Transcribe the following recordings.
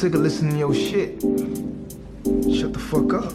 sick of listening to your shit. Shut the fuck up.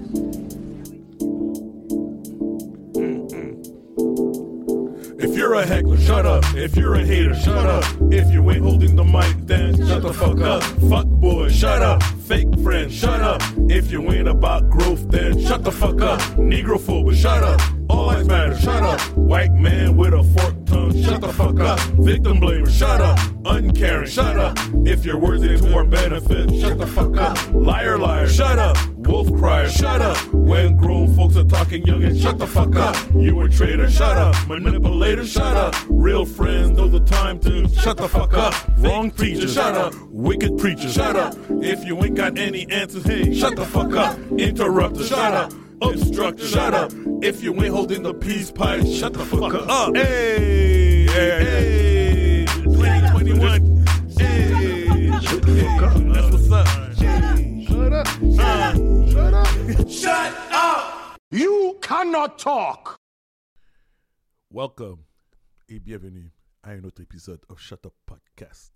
If you're a heckler, shut up. If you're a hater, shut up. If you ain't holding the mic, then shut the fuck up. Fuck boy, shut up. Fake friend, shut up. If you ain't about growth, then shut the fuck up. Negrophobe, shut up. All lives matter, shut up. White man with a forked tongue, shut the fuck up. Victim blamer, shut up. Uncaring, shut up. If your words ain't to our benefit, shut the fuck up. Liar, liar, shut up. Wolf crier, shut up. When grown folks are talking young and shut the fuck up. You a traitor, shut up. Manipulator, shut up. Real friends know the time to shut the fuck up. Wrong preacher, shut up. Wicked preacher, shut up. If you ain't got any answers, hey, shut the fuck up. Interrupter, shut up. Obstructor, shut up. If you ain't holding the peace pipe, shut the fuck up. Hey, hey, 2021. Hey, Shut the fuck up. that's what's up. Shut up. Shut up. Shut up. You cannot talk. Welcome et bienvenue à un autre épisode of Shut Up Podcast.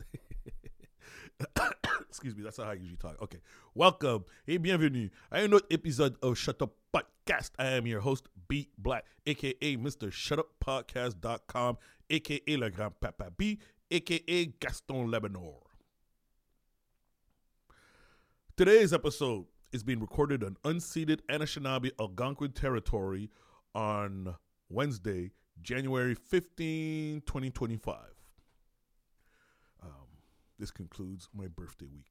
Excuse me, that's not how I usually talk. Okay. Welcome et bienvenue à un autre épisode of Shut Up Podcast. I am your host, B Black, aka Mr. ShutUpPodcast.com, aka Le Grand Papa B, aka Gaston Lebanor. Today's episode is being recorded on unceded Anishinaabe Algonquin territory on Wednesday, January 15, 2025. This concludes my birthday week.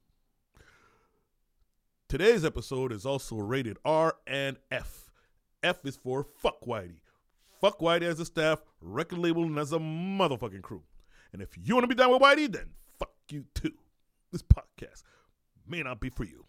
Today's episode is also rated R and F. F is for Fuck Whitey. Fuck Whitey as a staff, record label, and as a motherfucking crew. And if you want to be down with Whitey, then fuck you too. This podcast may not be for you.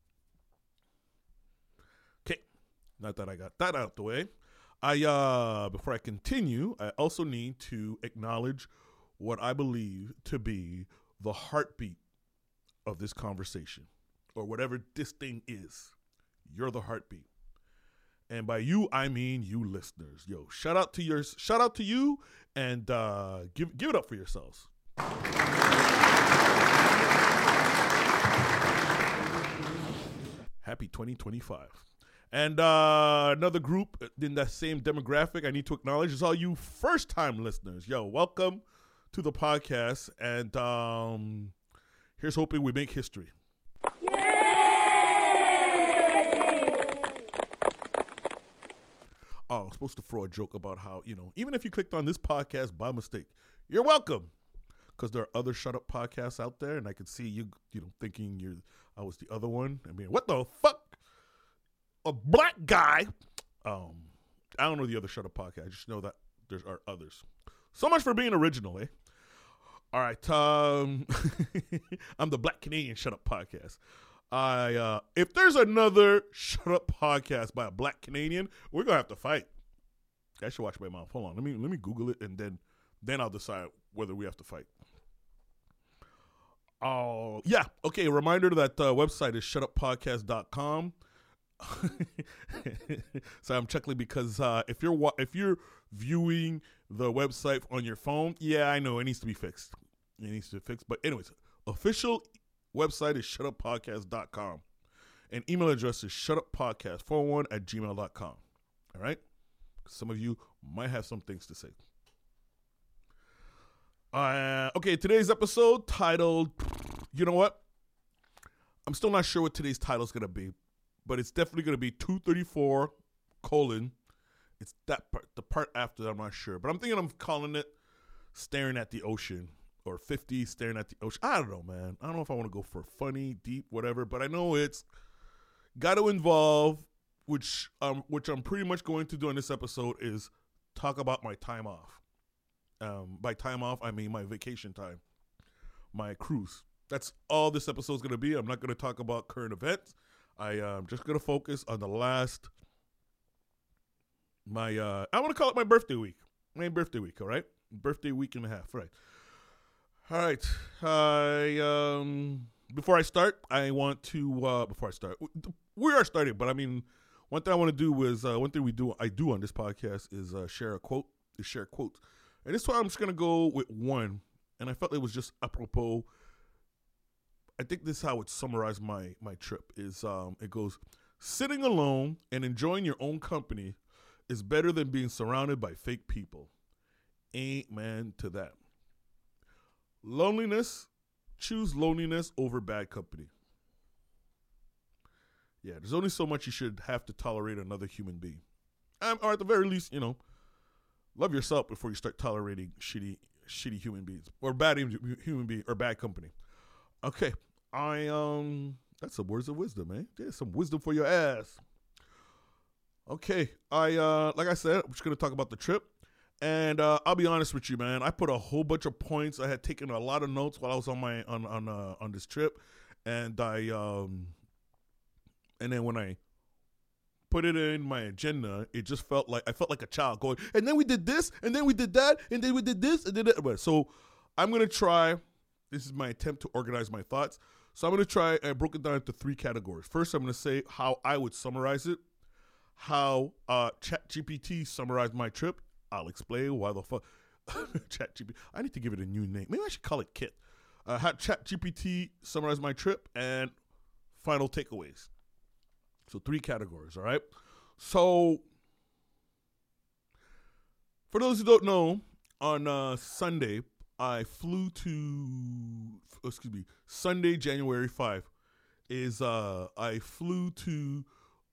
Okay, now that I got that out the way, before I continue, I also need to acknowledge what I believe to be the heartbeat of this conversation, or whatever this thing is. You're the heartbeat. And by you, I mean you listeners. Yo, shout out to you, and give it up for yourselves. Happy 2025. And another group in that same demographic I need to acknowledge is all you first-time listeners. Yo, welcome to the podcast, and here's hoping we make history. Oh, I was supposed to throw a joke about how, even if you clicked on this podcast by mistake, you're welcome. Because there are other Shut Up podcasts out there, and I could see you, thinking I was the other one. I mean, what the fuck? A black guy. I don't know the other Shut Up podcast. I just know that there are others. So much for being original, eh? All right. I'm the Black Canadian Shut Up podcast. If there's another Shut Up podcast by a Black Canadian, we're gonna have to fight. I should watch my mouth. Hold on. Let me Google it, and then I'll decide whether we have to fight. Oh, yeah. Okay. A reminder that website is ShutUpPodcast.com. So I'm chuckling because if you're viewing the website on your phone, yeah, I know it needs to be fixed. It needs to be fixed. But anyways, official website is ShutUpPodcast.com, and email address is ShutUpPodcast401@gmail.com. All right. Some of you might have some things to say. Okay, today's episode titled, you know what? I'm still not sure what today's title is going to be, but it's definitely going to be 234, it's that part, the part after that I'm not sure. But I'm thinking I'm calling it Staring at the Ocean, or 50 Staring at the Ocean. I don't know, man. I don't know if I want to go for funny, deep, whatever, but I know it's got to involve, which I'm pretty much going to do in this episode, is talk about my time off. By time off, I mean my vacation time, my cruise. That's all this episode is going to be. I'm not going to talk about current events. I'm just going to focus on the last, I want to call it my birthday week. My birthday week, all right? Birthday week and a half, right? All right. Before I start, we are starting, but I mean, one thing I want to do is, I do on this podcast is share quotes. And this time I'm just going to go with one. And I felt it was just apropos. I think this is how it summarized my trip. Is it goes, sitting alone and enjoying your own company is better than being surrounded by fake people. Amen to that. Loneliness, choose loneliness over bad company. Yeah, there's only so much you should have to tolerate another human being. Or at the very least, love yourself before you start tolerating shitty human beings or bad human being or bad company. Okay, that's some words of wisdom, man. There's some wisdom for your ass. Okay, like I said, I'm just gonna talk about the trip, and I'll be honest with you, man. I put a whole bunch of points. I had taken a lot of notes while I was on this trip, and and then when I put it in my agenda, it just felt like a child going, and then we did this, and then we did that, and then we did this, and then that. So I'm going to try, this is my attempt to organize my thoughts. So I'm going to try, I broke it down into 3 categories. First, I'm going to say how I would summarize it, how ChatGPT summarized my trip. I'll explain why the fuck ChatGPT, I need to give it a new name. Maybe I should call it Kit. How ChatGPT summarized my trip, and final takeaways. So 3 categories, all right? So for those who don't know, on Sunday, I flew to, Sunday, January 5 is, I flew to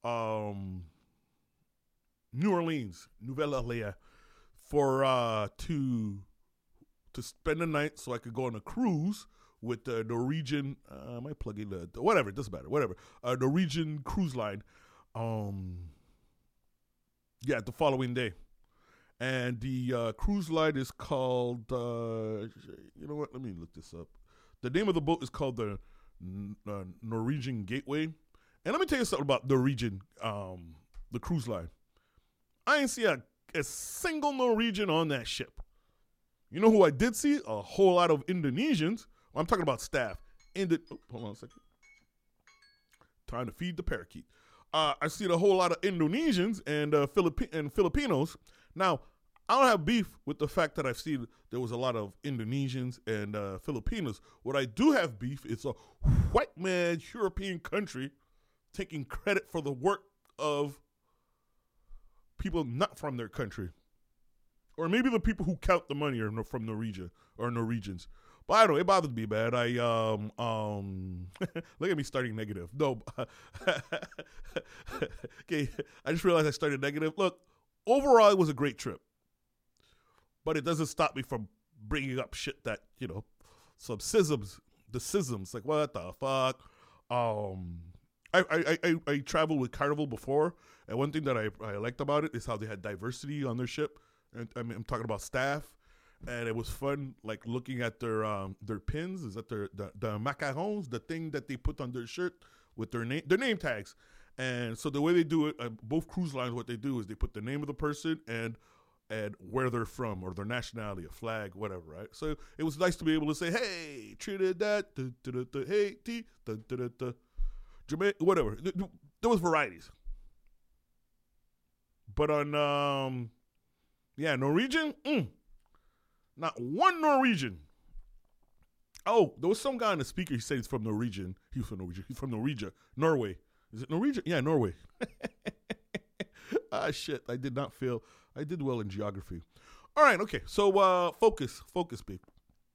New Orleans, Nouvelle-Orléans, for, to spend the night so I could go on a cruise with the Norwegian, I might plug in whatever, it doesn't matter, whatever. Norwegian cruise line, the following day. And the cruise line is called, you know what, let me look this up. The name of the boat is called the Norwegian Gateway. And let me tell you something about Norwegian, the cruise line. I didn't see a single Norwegian on that ship. You know who I did see? A whole lot of Indonesians. I'm talking about staff. Hold on a second. Time to feed the parakeet. I see a whole lot of Indonesians and Filipinos. Now, I don't have beef with the fact that I've seen there was a lot of Indonesians and Filipinos. What I do have beef is a white man European country taking credit for the work of people not from their country. Or maybe the people who count the money are from Norwegia or Norwegians. But I don't know, it bothered me, man. Look at me starting negative. No. Okay, I just realized I started negative. Look, overall, it was a great trip. But it doesn't stop me from bringing up shit that, some schisms, like, what the fuck? I traveled with Carnival before, and one thing that I liked about it is how they had diversity on their ship. And I'm talking about staff. And it was fun, like looking at their pins. Is that the macarons, the thing that they put on their shirt with their name tags. And so the way they do it, both cruise lines, what they do is they put the name of the person and where they're from or their nationality, a flag, whatever, right? So it was nice to be able to say, hey, Trinidad, hey, Jamaica, whatever. There was varieties. But on, Norwegian, not one Norwegian. Oh, there was some guy on the speaker. He said he's from Norwegian. He's from Norwegia. Norway. Is it Norwegian? Yeah, Norway. Shit. I did well in geography. All right. Okay. So, focus, people.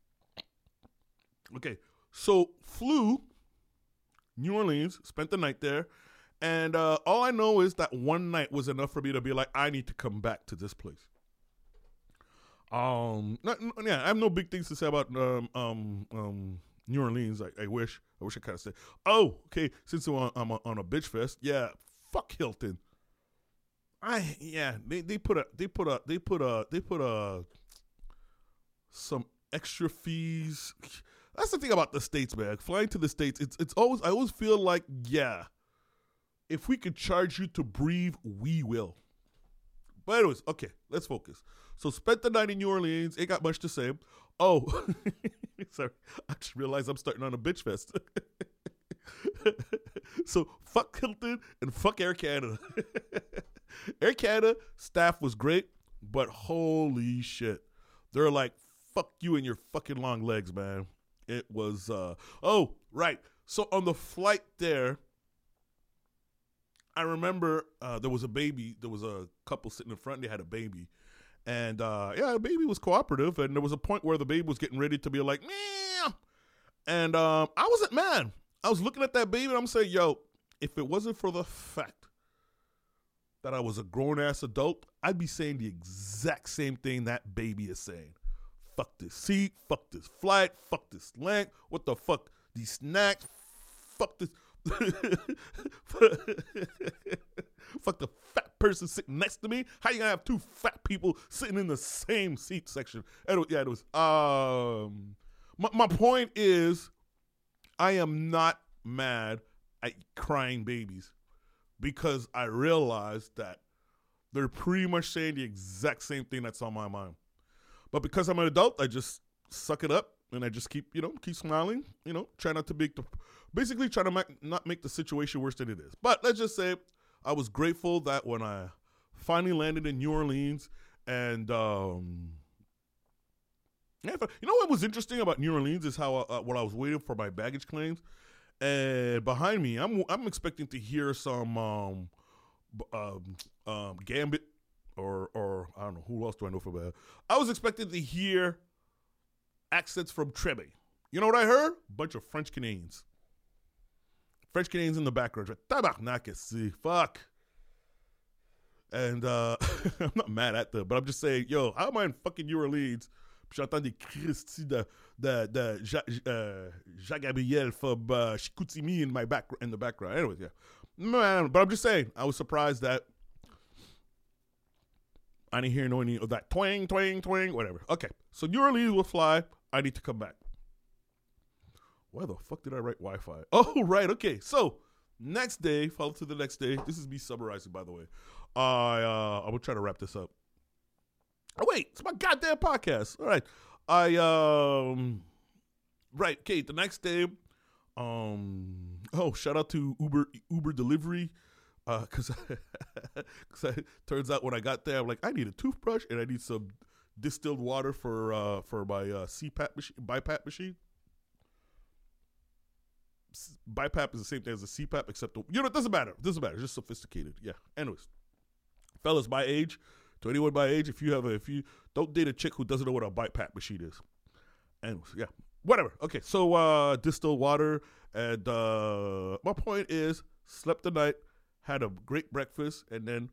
Okay. So, flew New Orleans, spent the night there. And all I know is that one night was enough for me to be like, I need to come back to this place. I have no big things to say about New Orleans. I wish I kind of said, oh, okay, since I'm on a bitch fest, yeah, fuck Hilton. They put some extra fees. That's the thing about the States, man. Flying to the States, I always feel like, yeah, if we could charge you to breathe, we will. But anyways, okay, let's focus. So spent the night in New Orleans. Ain't got much to say. Oh, sorry. I just realized I'm starting on a bitch fest. So fuck Hilton and fuck Air Canada. Air Canada staff was great, but holy shit. They're like, fuck you and your fucking long legs, man. It was, oh, right. So on the flight there, I remember there was a baby. There was a couple sitting in front. They had a baby. And, the baby was cooperative. And there was a point where the baby was getting ready to be like, meow. And I wasn't mad. I was looking at that baby and I'm saying, yo, if it wasn't for the fact that I was a grown-ass adult, I'd be saying the exact same thing that baby is saying. Fuck this seat. Fuck this flight. Fuck this length. What the fuck? These snacks. Fuck this. Fuck the fat person sitting next to me. How you gonna have two fat people sitting in the same seat section? It was. My point is, I am not mad at crying babies because I realize that they're pretty much saying the exact same thing that's on my mind. But because I'm an adult, I just suck it up and I just keep smiling, try not to not make the situation worse than it is. But let's just say I was grateful that when I finally landed in New Orleans and, what was interesting about New Orleans is how when I was waiting for my baggage claims, and behind me, I'm expecting to hear some Gambit or I don't know who else do I know from that. I was expecting to hear accents from Trebe. You know what I heard? A bunch of French Canadians. French Canadians in the background. Tabarnak, fuck. And I'm not mad at them, but I'm just saying, yo, how am I in fucking New Orleans? J'entends des Christy de Jacques Gabriel from Chicoutimi in the background. Anyways, yeah. Man, but I'm just saying, I was surprised that I didn't hear any of that twang, twang, twang, whatever. Okay, so New Orleans will fly. I need to come back. Why the fuck did I write Wi-Fi? Oh, right, okay. So, next day, follow to the next day. This is me summarizing, by the way. I will try to wrap this up. Oh, wait, it's my goddamn podcast. All right. Right, okay, the next day, shout out to Uber Delivery. Because turns out when I got there, I'm like, I need a toothbrush and I need some distilled water for my CPAP machine, BiPAP machine. BiPAP is the same thing as a CPAP, except it doesn't matter. It doesn't matter. It's just sophisticated. Yeah. Anyways, fellas, my age, to anyone my age, if you don't date a chick who doesn't know what a BiPAP machine is. Anyways, yeah, whatever. Okay, so distilled water, and my point is, slept the night. Had a great breakfast, and then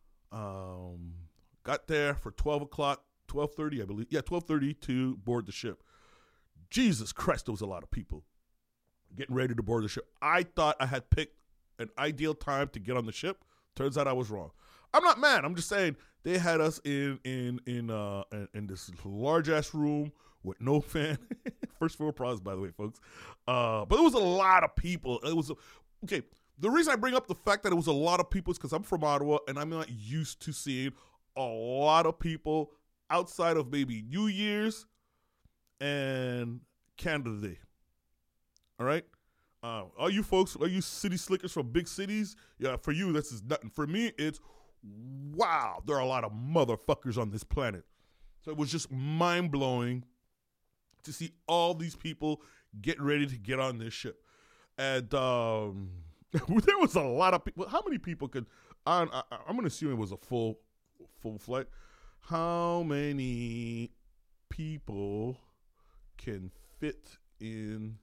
got there for 12 o'clock, 12:30, I believe. Yeah, 12:30 to board the ship. Jesus Christ, there was a lot of people getting ready to board the ship. I thought I had picked an ideal time to get on the ship. Turns out I was wrong. I'm not mad. I'm just saying they had us in this large-ass room with no fan. First world problems, by the way, folks. But there was a lot of people. Okay. The reason I bring up the fact that it was a lot of people is because I'm from Ottawa and I'm not used to seeing a lot of people outside of maybe New Year's and Canada Day. All right? All you folks, all you city slickers from big cities, yeah, for you, this is nothing. For me, it's, wow, there are a lot of motherfuckers on this planet. So it was just mind-blowing to see all these people getting ready to get on this ship. And, there was a lot of people. How many people could? I'm going to assume it was a full flight. How many people can fit in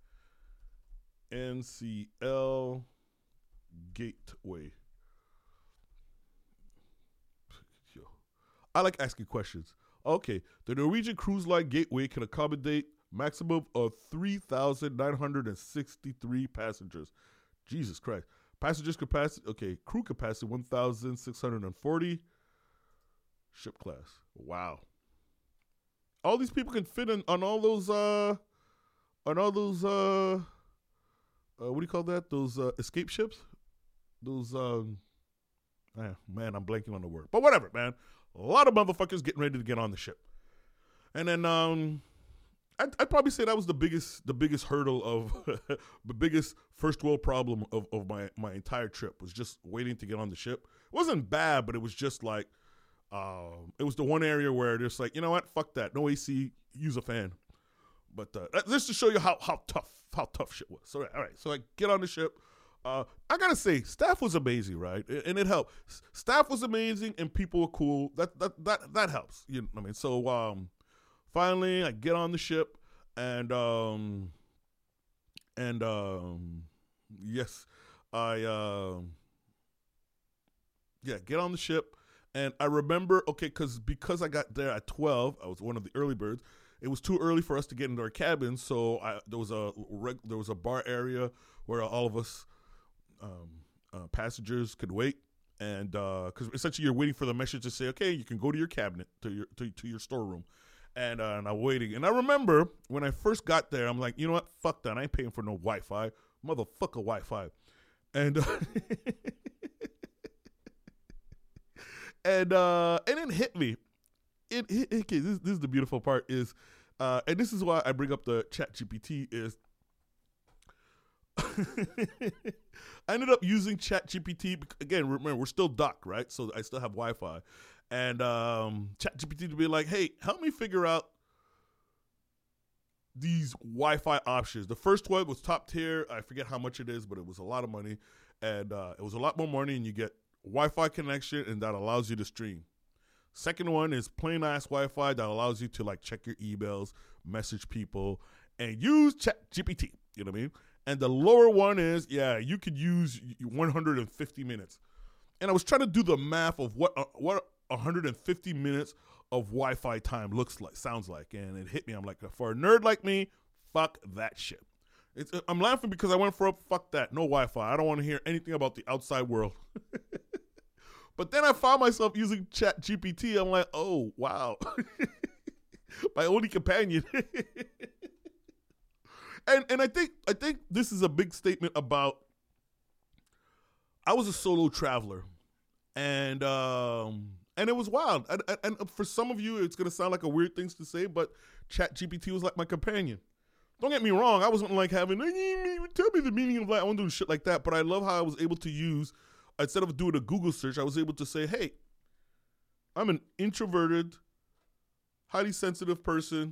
NCL Gateway? I like asking questions. Okay, the Norwegian Cruise Line Gateway can accommodate maximum of 3,963 passengers. Jesus Christ. Passengers capacity, okay, crew capacity 1,640. Ship class. Wow. All these people can fit in on all those what do you call that? Those escape ships? Those man, I'm blanking on the word. But whatever, man. A lot of motherfuckers getting ready to get on the ship. And then I'd probably say that was the biggest hurdle of the biggest first world problem of my entire trip was just waiting to get on the ship. It wasn't bad, but it was just like it was the one area where there's like, you know what, fuck that, no AC, use a fan. But just to show you how tough shit was. So all right, so I get on the ship. I gotta say, staff was amazing, right? And it helped. Staff was amazing, and people were cool. That helps. You know what I mean? So finally, I get on the ship, and yes, I get on the ship, and I remember because I got there at 12. I was one of the early birds. It was too early for us to get into our cabins, so there was a bar area where all of us passengers could wait, and because essentially you're waiting for the message to say, okay, you can go to your cabinet, to your storeroom, and I'm waiting. And I remember when I first got there, I'm like, you know what, fuck that, I ain't paying for no Wi-Fi, motherfucker Wi-Fi, and and it hit me. This is the beautiful part is, and this is why I bring up the ChatGPT is. I ended up using ChatGPT again. Remember, we're still docked, right? So I still have Wi-Fi, and ChatGPT to be like, "Hey, help me figure out these Wi-Fi options." The first one was top tier. I forget how much it is, but it was a lot of money, and it was a lot more money, and you get Wi-Fi connection, and that allows you to stream. Second one is plain ass Wi-Fi that allows you to like check your emails, message people, and use ChatGPT. You know what I mean? And the lower one is, you could use 150 minutes. And I was trying to do the math of what 150 minutes of Wi-Fi time sounds like. And it hit me. I'm like, for a nerd like me, fuck that shit. I'm laughing because I went for fuck that. No Wi-Fi. I don't want to hear anything about the outside world. But then I found myself using ChatGPT. I'm like, oh, wow. My only companion. And I think this is a big statement about. I was a solo traveler, and it was wild. And for some of you, it's gonna sound like a weird thing to say, but ChatGPT was like my companion. Don't get me wrong. I wasn't like having tell me the meaning of life. I wasn't doing shit like that. But I love how I was able to use, instead of doing a Google search, I was able to say, hey, I'm an introverted, highly sensitive person.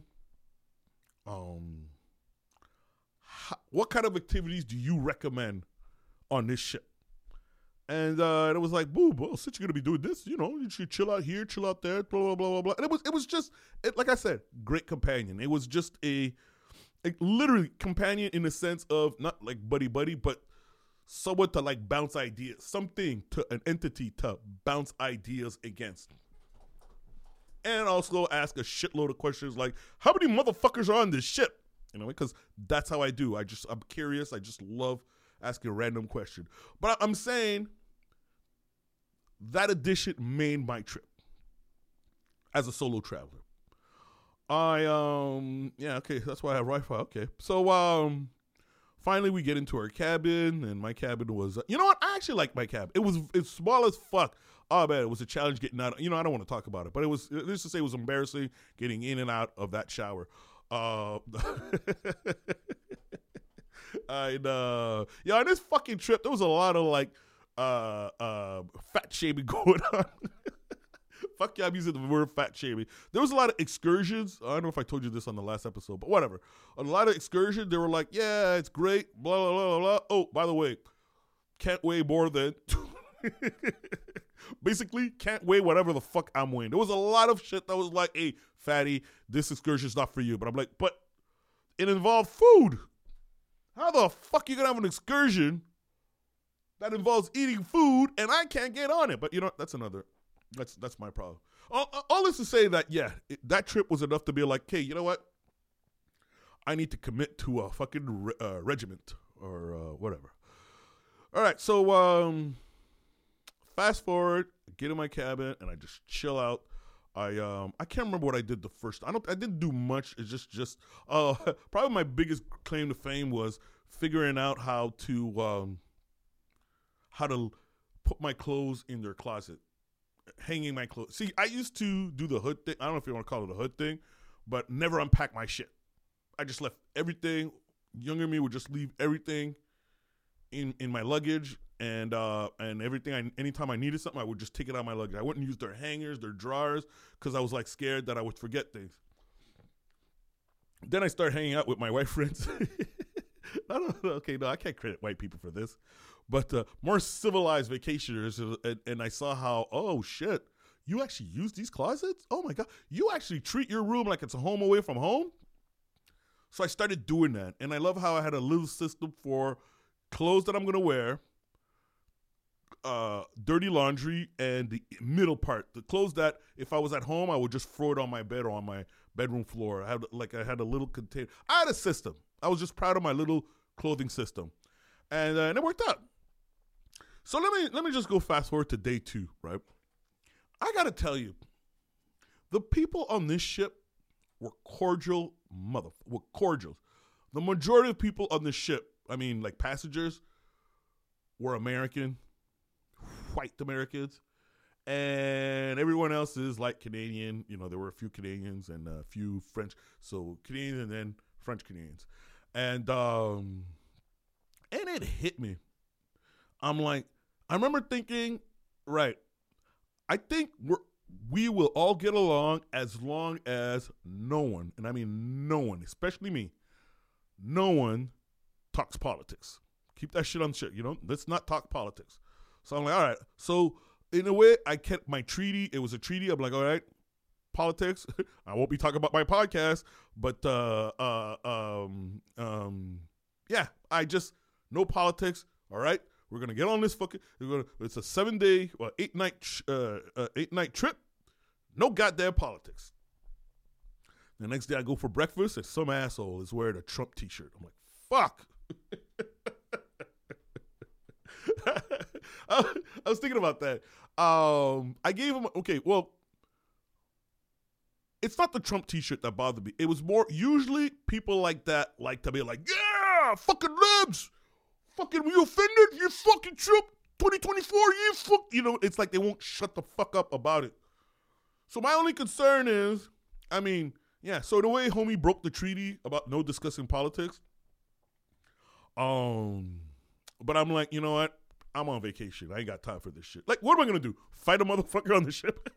What kind of activities do you recommend on this ship? And it was like, boom, well, since you're going to be doing this, you should chill out here, chill out there, blah, blah, blah, blah, blah. And it was just, like I said, great companion. It was just a literally companion in the sense of not like buddy, but someone to like bounce ideas, something to an entity to bounce ideas against. And also ask a shitload of questions like, how many motherfuckers are on this ship? Because that's how I do. I'm curious. I just love asking a random question. But I'm saying that addition made my trip as a solo traveler. Okay, that's why I have Wi-Fi. Okay. So, finally we get into our cabin, and my cabin was, you know what? I actually like my cabin. It's small as fuck. Oh, man, it was a challenge getting out. I don't want to talk about it, but let's just say it was embarrassing getting in and out of that shower. On this fucking trip, there was a lot of like fat shaming going on. Fuck yeah, I'm using the word fat shaming. There was a lot of excursions. I don't know if I told you this on the last episode, but whatever. A lot of excursions, they were like, yeah, it's great, blah, blah, blah, blah. Oh, by the way, can't weigh more than basically can't weigh whatever the fuck I'm weighing. There was a lot of shit that was like, hey, fatty, this excursion's not for you. But I'm like, but it involved food. How the fuck you gonna have an excursion that involves eating food and I can't get on it? But that's my problem. All this to say that, that trip was enough to be like, hey, you know what? I need to commit to a fucking regiment or whatever. All right, so fast forward, get in my cabin, and I just chill out. I can't remember what I did the first. I didn't do much. It's just probably my biggest claim to fame was figuring out how to put my clothes in their closet, hanging my clothes. See, I used to do the hood thing. I don't know if you want to call it a hood thing, but never unpack my shit. I just left everything. Younger me would just leave everything in my luggage. And everything. Anytime I needed something, I would just take it out of my luggage. I wouldn't use their hangers, their drawers, because I was like scared that I would forget things. Then I start hanging out with my white friends. I don't know. Okay, no, I can't credit white people for this, but more civilized vacationers, and I saw how, oh shit, you actually use these closets? Oh my god, you actually treat your room like it's a home away from home? So I started doing that, and I love how I had a little system for clothes that I'm gonna wear, dirty laundry, and the middle part, the clothes that if I was at home, I would just throw it on my bed or on my bedroom floor. I had a little container. I had a system. I was just proud of my little clothing system, and it worked out. So let me just go fast forward to day 2, right? I gotta tell you, the people on this ship were cordial, were cordial. The majority of people on this ship, I mean, like passengers, were American, white Americans, and everyone else is like Canadian. You know, there were a few Canadians and a few French, so Canadian and then French Canadians, and it hit me. I'm like, I remember thinking, right, I think we will all get along as long as no one, and I mean no one, especially me, no one talks politics. Keep that shit on shit, you know? Let's not talk politics. So I'm like, all right. So in a way, I kept my treaty. It was a treaty. I'm like, all right, politics. I won't be talking about my podcast, but yeah, I just, no politics, all right? We're gonna get on this fucking. It's a 7-day, 8-night trip. No goddamn politics. The next day I go for breakfast and some asshole is wearing a Trump t-shirt. I'm like, fuck. I was thinking about that. I gave him, okay, well, it's not the Trump t-shirt that bothered me. It was more, usually people like that like to be like, yeah, fucking libs. Fucking, you offended? You fucking Trump 2024, you fuck. You know, it's like they won't shut the fuck up about it. So my only concern is, I mean, yeah, so the way homie broke the treaty about no discussing politics, but I'm like, you know what? I'm on vacation. I ain't got time for this shit. Like, what am I going to do? Fight a motherfucker on the ship?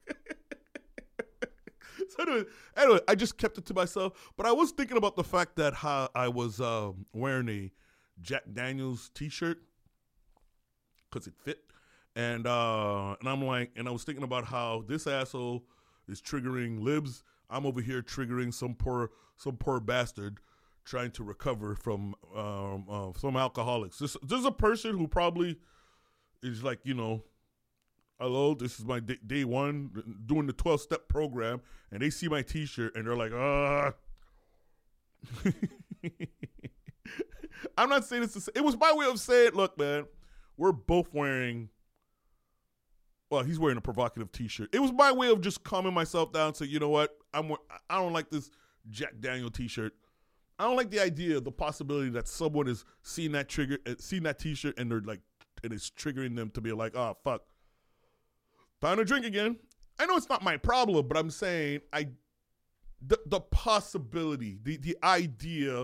So anyway, I just kept it to myself. But I was thinking about the fact that how I was wearing a Jack Daniels t-shirt because it fit. And I'm like, and I was thinking about how this asshole is triggering libs. I'm over here triggering some poor bastard trying to recover from some alcoholics. This is a person who probably is like, you know, hello, this is my day one doing the 12-step program, and they see my t-shirt and they're like, I'm not saying this. It was my way of saying, look, man, we're both wearing. Well, he's wearing a provocative t-shirt. It was my way of just calming myself down. So, you know what? I don't like this Jack Daniel t-shirt. I don't like the idea, the possibility that someone is seeing that t-shirt and they're like, and it's triggering them to be like, oh, fuck. Time to drink again. I know it's not my problem, but I'm saying the possibility, the idea,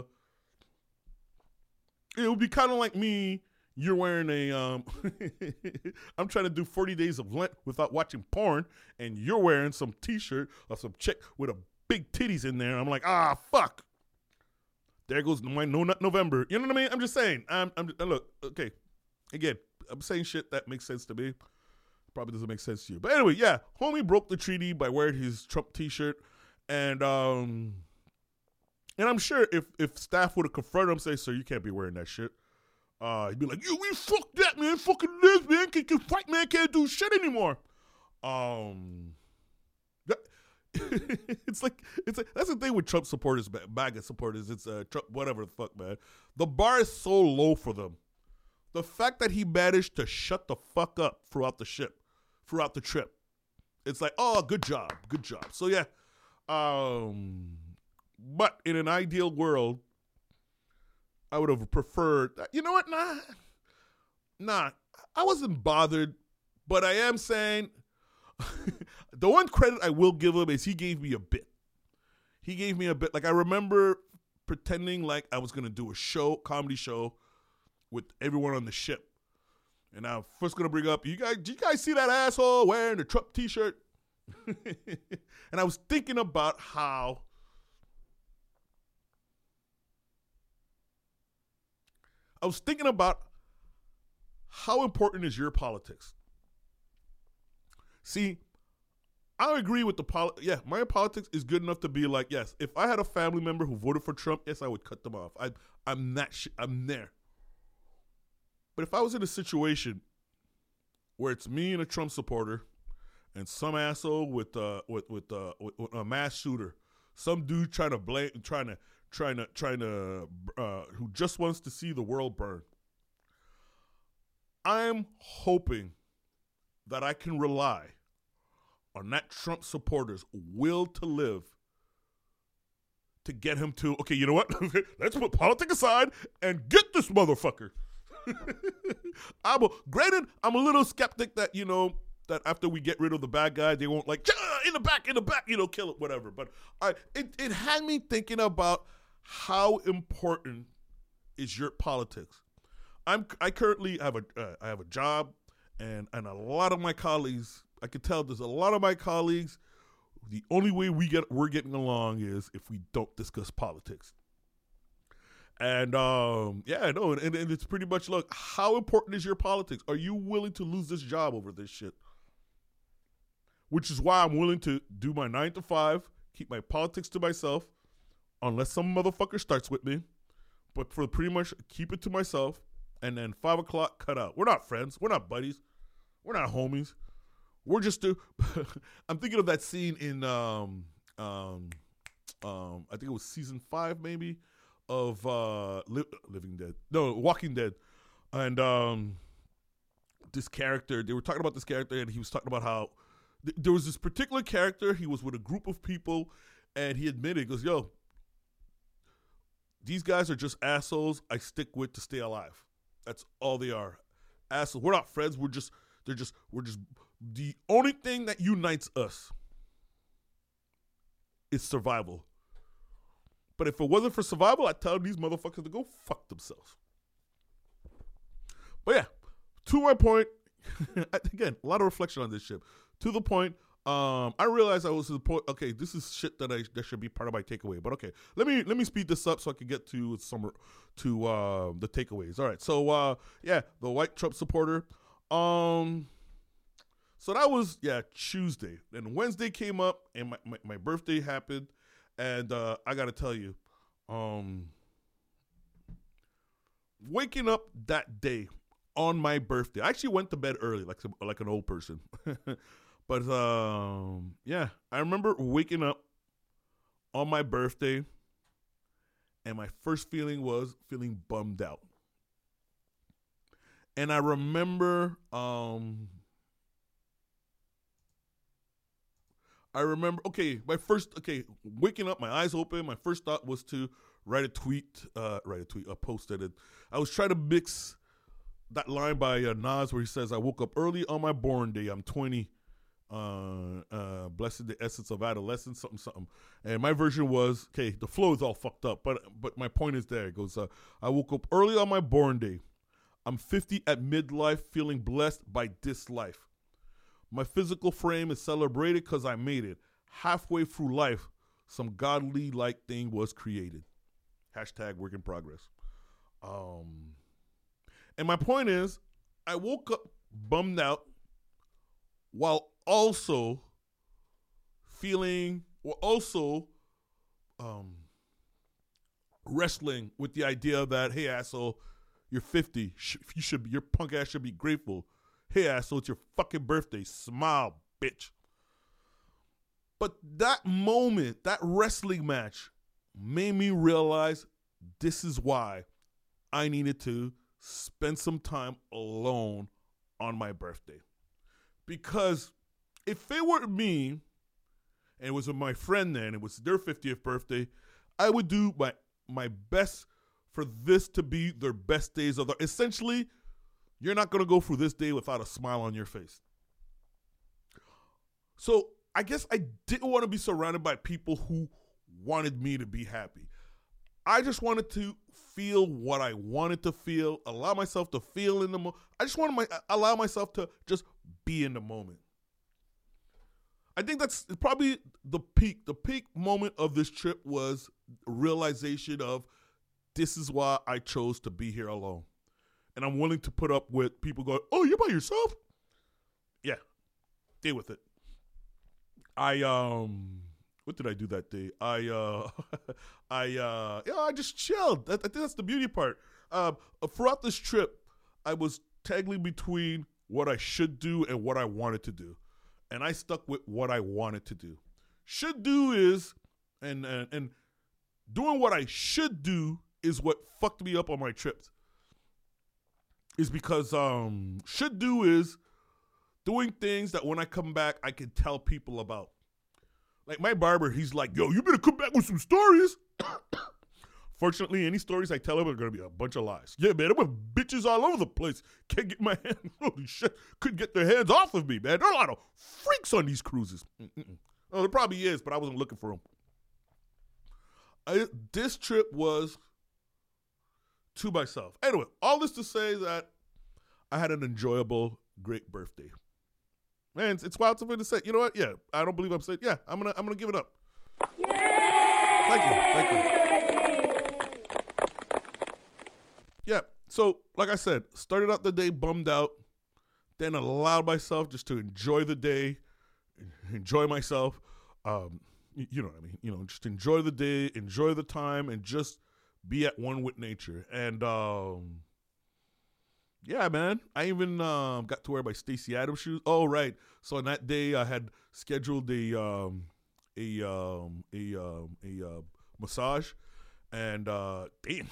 it would be kind of like me. You're wearing a, I'm trying to do 40 days of Lent without watching porn, and you're wearing some t-shirt of some chick with a big titties in there. I'm like, fuck. There goes my No Nut November. You know what I mean? I'm just saying. Look, okay. Again, I'm saying shit that makes sense to me. Probably doesn't make sense to you. But anyway, yeah. Homie broke the treaty by wearing his Trump t-shirt. And I'm sure if staff would have confronted him, say, sir, you can't be wearing that shit. He'd be like, yo, we fuck that, man. Fucking lives, man. White man can't do shit anymore. It's like that's the thing with Trump supporters, MAGA supporters. It's Trump, whatever the fuck, man. The bar is so low for them. The fact that he managed to shut the fuck up throughout the trip, it's like, oh, good job. So yeah, but in an ideal world, I would have preferred, you know what? Nah, I wasn't bothered, but I am saying the one credit I will give him is he gave me a bit. Like, I remember pretending like I was going to do a comedy show with everyone on the ship. And I'm first going to bring up, did you guys see that asshole wearing the Trump t-shirt? And I was thinking about how I was thinking about how important is your politics. See, I agree with my politics is good enough to be like, yes, if I had a family member who voted for Trump, yes, I would cut them off. I'm there. But if I was in a situation where it's me and a Trump supporter and some asshole with a mass shooter, some dude who just wants to see the world burn, I'm hoping that I can rely on that Trump supporter's will to live to get him to, okay, you know what? Let's put politics aside and get this motherfucker. Granted, I'm a little skeptic that, that after we get rid of the bad guy, they won't like, in the back, kill it, whatever. But it had me thinking about how important is your politics. I currently have a job, and a lot of my colleagues, I can tell there's a lot of my colleagues, the only way we're getting along is if we don't discuss politics. And and it's pretty much, look, how important is your politics? Are you willing to lose this job over this shit? Which is why I'm willing to do my 9 to 5, keep my politics to myself, unless some motherfucker starts with me. But for pretty much keep it to myself, and then 5 o'clock, cut out. We're not friends. We're not buddies. We're not homies. We're just I'm thinking of that scene in I think it was season 5 maybe of Living Dead. No, Walking Dead. And this character, they were talking about this character, and he was talking about how there was this particular character, he was with a group of people, and he admitted, he goes, yo, these guys are just assholes I stick with to stay alive. That's all they are. Assholes. We're not friends. We're just the only thing that unites us is survival. But if it wasn't for survival, I'd tell these motherfuckers to go fuck themselves. But yeah, to my point, again, a lot of reflection on this shit. To the point, I realized I was to the point, okay, this is shit that should be part of my takeaway. But okay, let me speed this up so I can get to the takeaways. All right, so the white Trump supporter. So that was Tuesday. Then Wednesday came up, and my birthday happened, and I gotta tell you, waking up that day on my birthday, I actually went to bed early, like an old person. But I remember waking up on my birthday, and my first feeling was feeling bummed out. And I remember waking up, my eyes open, my first thought was to write a tweet, posted it. I was trying to mix that line by Nas where he says, I woke up early on my born day, I'm 20, blessed the essence of adolescence, something. And my version was, okay, the flow is all fucked up, but my point is there. It goes, I woke up early on my born day. I'm 50 at midlife, feeling blessed by this life. My physical frame is celebrated because I made it. Halfway through life, some godly-like thing was created. # work in progress. And my point is, I woke up bummed out while also wrestling with the idea that, hey, asshole, you're 50. Your punk ass should be grateful. Hey, asshole, it's your fucking birthday. Smile, bitch. But that moment, that wrestling match, made me realize this is why I needed to spend some time alone on my birthday. Because if it were me, and it was with my friend then, it was their 50th birthday, I would do my best for this to be their best days of their... Essentially, you're not going to go through this day without a smile on your face. So I guess I didn't want to be surrounded by people who wanted me to be happy. I just wanted to feel what I wanted to feel, allow myself to feel in the moment. I just wanted allow myself to just be in the moment. I think that's probably the peak. The peak moment of this trip was realization of this is why I chose to be here alone. And I'm willing to put up with people going, oh, you're by yourself? Yeah, deal with it. What did I do that day? I just chilled. I think that's the beauty part. Throughout this trip, I was tangling between what I should do and what I wanted to do. And I stuck with what I wanted to do. Should do is, and doing what I should do is what fucked me up on my trips. Is because should do is doing things that when I come back, I can tell people about. Like my barber, he's like, yo, you better come back with some stories. Fortunately, any stories I tell him are going to be a bunch of lies. Yeah, man, there were bitches all over the place. Can't get my hands, holy shit, couldn't get their hands off of me, man. There are a lot of freaks on these cruises. Oh, there probably is, but I wasn't looking for them. This trip was to myself. Anyway, all this to say that I had an enjoyable, great birthday. Man, it's wild for me to say. You know what? Yeah, I don't believe I'm saying. Yeah, I'm gonna give it up. Yay! Thank you. Yeah. So, like I said, started out the day bummed out, then allowed myself just to enjoy the day, enjoy myself. You know what I mean? You know, just enjoy the day, enjoy the time, and just be at one with nature. And yeah, man, I even got to wear my Stacey Adams shoes. Oh, right. So on that day, I had scheduled a massage, and damn,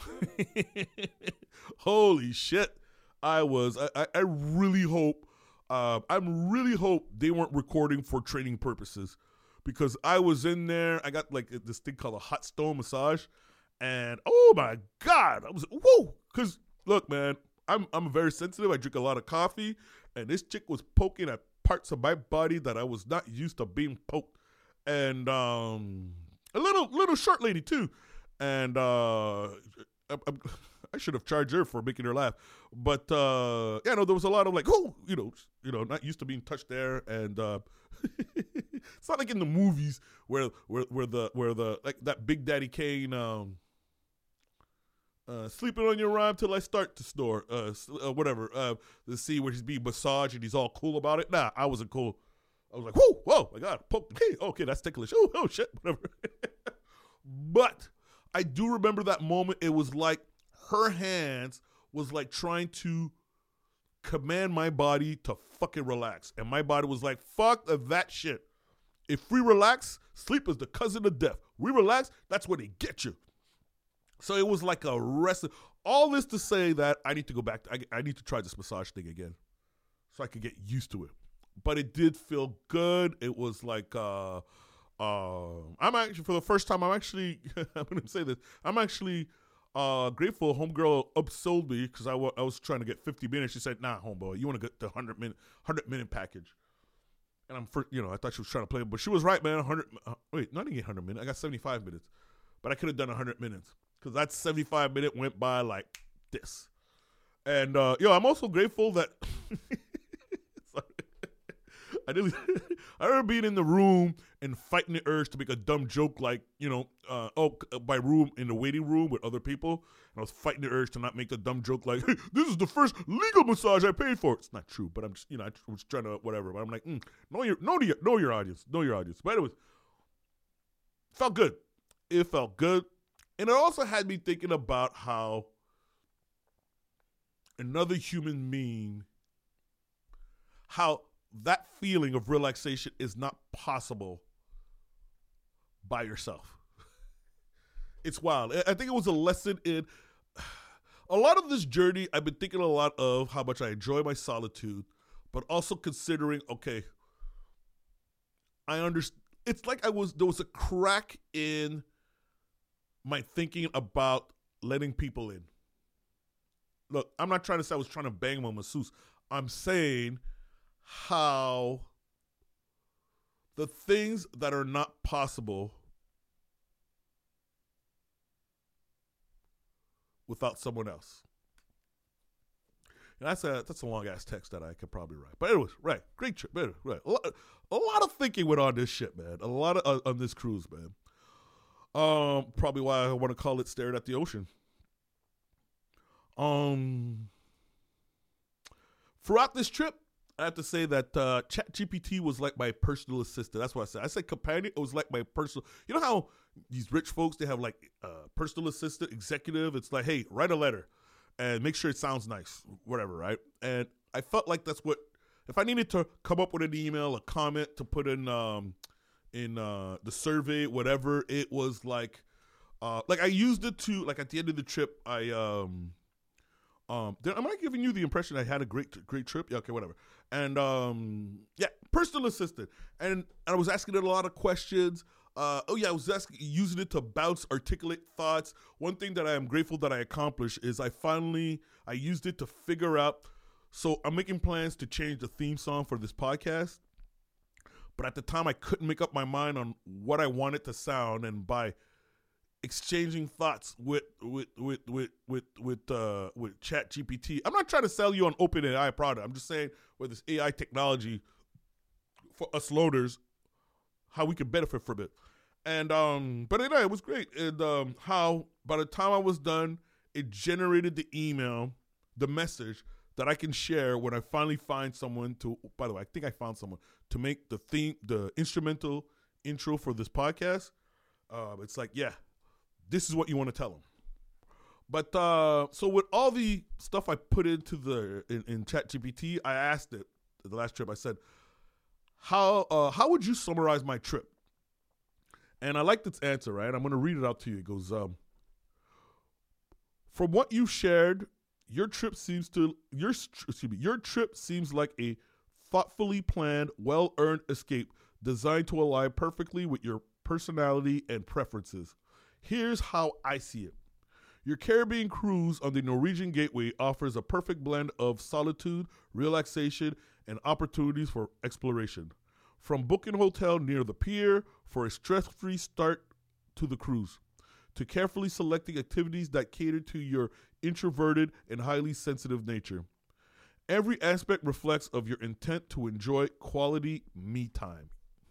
holy shit, I really hope, I really hope they weren't recording for training purposes, because I was in there. I got like this thing called a hot stone massage, and oh my God, I was whoa. Because look, man, I'm very sensitive. I drink a lot of coffee, and this chick was poking at parts of my body that I was not used to being poked, and a little short lady too, and I should have charged her for making her laugh, but yeah, no, there was a lot of like, oh, you know, not used to being touched there, and it's not like in the movies where the like that Big Daddy Kane. Sleeping on your rhyme till I start to snore, whatever, the scene where he's being massaged and he's all cool about it. Nah, I wasn't cool. I was like, whoa, my God, okay, that's ticklish. Oh shit, whatever. But I do remember that moment. It was like her hands was like trying to command my body to fucking relax. And my body was like, fuck that shit. If we relax, sleep is the cousin of death. We relax, that's where they get you. So it was like a rest. All this to say that I need to go back. I need to try this massage thing again so I could get used to it. But it did feel good. It was like, I'm actually, for the first time, I'm going to say this. I'm actually grateful homegirl upsold me because I was trying to get 50 minutes. She said, nah, homeboy, you want to get the 100-minute package. And I thought she was trying to play, but she was right, man. 100, wait, not even 100 minutes. I got 75 minutes. But I could have done 100 minutes. Because that 75-minute went by like this. And, I'm also grateful that I remember being in the room and fighting the urge to make a dumb joke like, by room in the waiting room with other people. And I was fighting the urge to not make a dumb joke like, hey, this is the first legal massage I paid for. It's not true, but I'm just, I was trying to whatever. But I'm like, know your audience. But it felt good. It felt good. And it also had me thinking about how another human being, how that feeling of relaxation is not possible by yourself. It's wild. I think it was a lesson in a lot of this journey. I've been thinking a lot of how much I enjoy my solitude, but also considering, okay, I understand. It's like there was a crack in my thinking about letting people in. Look, I'm not trying to say I was trying to bang my masseuse. I'm saying how the things that are not possible without someone else. And that's a long ass text that I could probably write. But anyways, right, great trip, man. Right, a lot of thinking went on this shit, man. A lot of on this cruise, man. Probably why I want to call it Staring at the Ocean. Throughout this trip, I have to say that ChatGPT was like my personal assistant. That's what I said. I said companion. It was like my personal. You know how these rich folks, they have like personal assistant, executive. It's like, hey, write a letter and make sure it sounds nice, whatever, right? And I felt like that's what, if I needed to come up with an email, a comment to put in the survey, whatever, it was like I used it to, like at the end of the trip, am I giving you the impression I had a great trip? Yeah, okay, whatever. And yeah, personal assistant. And I was asking it a lot of questions. I was using it to bounce articulate thoughts. One thing that I am grateful that I accomplished is I used it to figure out. So I'm making plans to change the theme song for this podcast. But at the time, I couldn't make up my mind on what I wanted to sound, and by exchanging thoughts with ChatGPT, I'm not trying to sell you on OpenAI product. I'm just saying with this AI technology for us loaders, how we could benefit from it. And but anyway, it was great. And how by the time I was done, it generated the email, the message that I can share when I finally find someone to. By the way, I think I found someone to make the instrumental intro for this podcast. It's like, yeah, this is what you want to tell them. But so with all the stuff I put into in ChatGPT, I asked it at the last trip. I said, how would you summarize my trip? And I liked its answer, right? I'm going to read it out to you. It goes, from what you've shared, your trip seems like a thoughtfully planned, well-earned escape designed to align perfectly with your personality and preferences. Here's how I see it. Your Caribbean cruise on the Norwegian Gateway offers a perfect blend of solitude, relaxation, and opportunities for exploration. From booking a hotel near the pier for a stress-free start to the cruise, to carefully selecting activities that cater to your introverted and highly sensitive nature. Every aspect reflects of your intent to enjoy quality me time.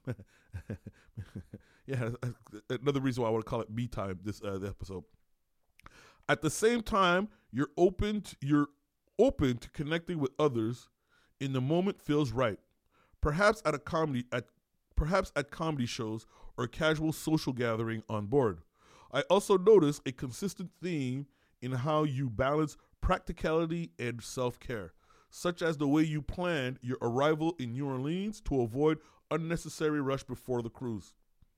Yeah, another reason why I want to call it me time this episode. At the same time, you're open to connecting with others in the moment feels right. Perhaps at comedy shows or casual social gathering on board. I also notice a consistent theme in how you balance practicality and self-care, such as the way you planned your arrival in New Orleans to avoid unnecessary rush before the cruise.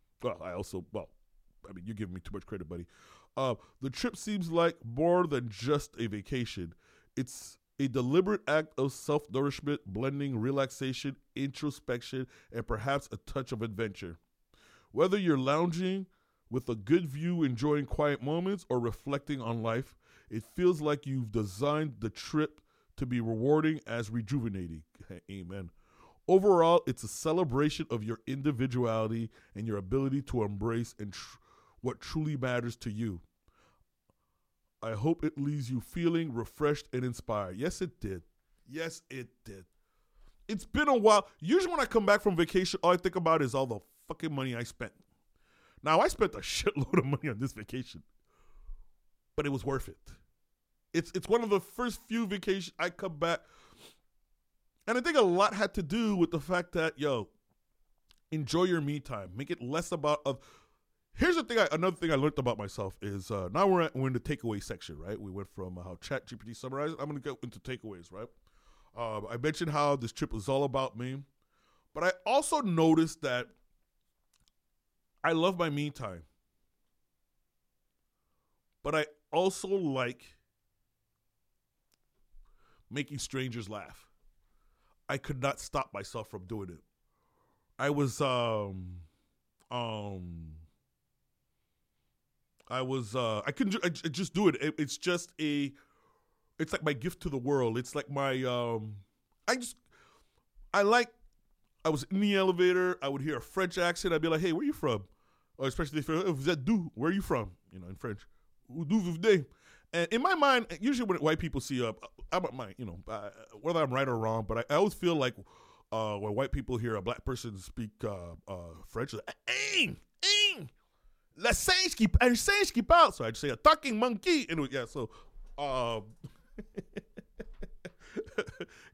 You're giving me too much credit, buddy. The trip seems like more than just a vacation. It's a deliberate act of self-nourishment, blending relaxation, introspection, and perhaps a touch of adventure. Whether you're lounging with a good view, enjoying quiet moments, or reflecting on life, it feels like you've designed the trip to be rewarding as rejuvenating. Amen. Overall, it's a celebration of your individuality and your ability to embrace what truly matters to you. I hope it leaves you feeling refreshed and inspired. Yes, it did. Yes, it did. It's been a while. Usually when I come back from vacation, all I think about is all the fucking money I spent. Now, I spent a shitload of money on this vacation, but it was worth it. It's one of the first few vacations I come back, and I think a lot had to do with the fact that, enjoy your me time. Make it less about Here's the thing. Another thing I learned about myself is now we're in the takeaway section, right? We went from how ChatGPT summarized. I'm going to go into takeaways, right? I mentioned how this trip was all about me, but I also noticed that I love my me time, but I also like making strangers laugh. I could not stop myself from doing it. I was I just do it. It's like my gift to the world. It's like my I was in the elevator, I would hear a French accent, I'd be like, hey, where you from? Or especially if vous êtes d'où? Where are you from? In French. D'où vous venez? And in my mind, usually when white people see whether I'm right or wrong, but I always feel like when white people hear a black person speak French, like, hey, le singe qui parle. So I'd say a talking monkey. And yeah, so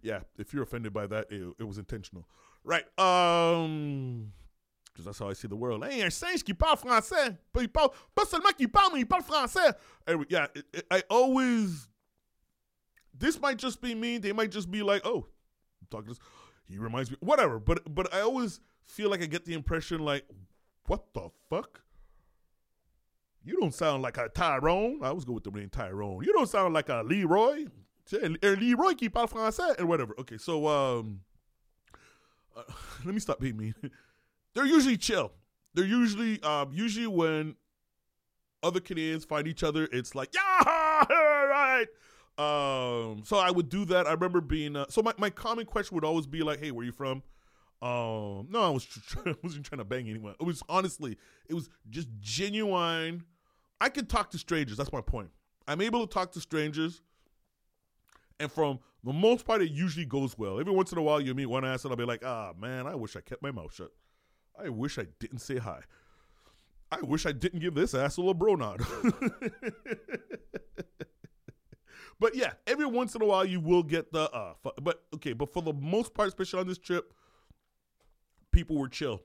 Yeah, if you're offended by that, it was intentional. Right. Because that's how I see the world. Hey, un singe qui parle français. Pas seulement qui parle, mais il parle français. Anyway, yeah, I always... This might just be me. They might just be like, oh, I'm talking to this. He reminds me. Whatever. But I always feel like I get the impression like, what the fuck? You don't sound like a Tyrone. I always go with the name Tyrone. You don't sound like a Leroy. Leroy qui parle français and whatever. Okay, so let me stop being mean. They're usually chill. They're usually when other Canadians find each other, it's like, yeah, right. So I would do that. I remember being so my common question would always be like, hey, where you from? No, I wasn't trying to bang anyone. It was honestly, it was just genuine. I can talk to strangers. That's my point. I'm able to talk to strangers. And from the most part, it usually goes well. Every once in a while, you meet one ass and I'll be like, man, I wish I kept my mouth shut. I wish I didn't say hi. I wish I didn't give this asshole a bro nod. But yeah, every once in a while, you will get the, but for the most part, especially on this trip, people were chill.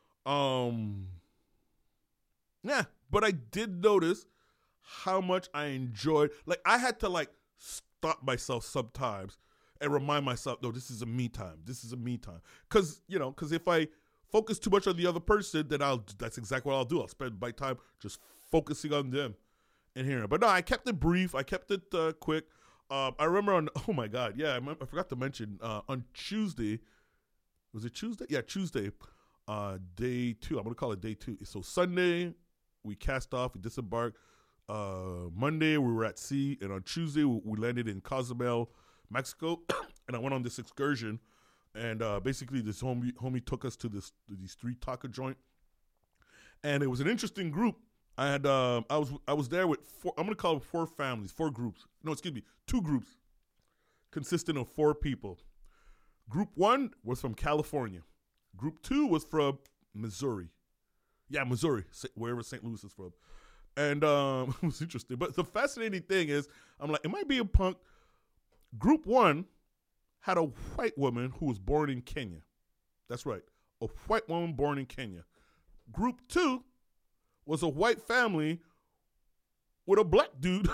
Yeah, but I did notice how much I enjoyed. Like, I had to like stop myself sometimes and remind myself, no, this is a me time. This is a me time. Because if I focus too much on the other person, then that's exactly what I'll do. I'll spend my time just focusing on them and hearing it. But no, I kept it brief. I kept it quick. I remember oh my God, yeah, I forgot to mention on Tuesday. Was it Tuesday? Yeah, Tuesday. Day 2. I'm going to call it day 2. So Sunday, we cast off, we disembarked. Monday, we were at sea. And on Tuesday, we landed in Cozumel, Mexico. And I went on this excursion. And basically, this homie took us to these 3 taco joint. And it was an interesting group. I was there with 4, I'm going to call it 4 families, 4 groups. No, excuse me, 2 groups consisting of 4 people. Group 1 was from California. Group 2 was from Missouri. Yeah, Missouri, wherever St. Louis is from. And it was interesting. But the fascinating thing is, I'm like, am I being punked? Group 1 had a white woman who was born in Kenya. That's right, a white woman born in Kenya. Group 2 was a white family with a black dude.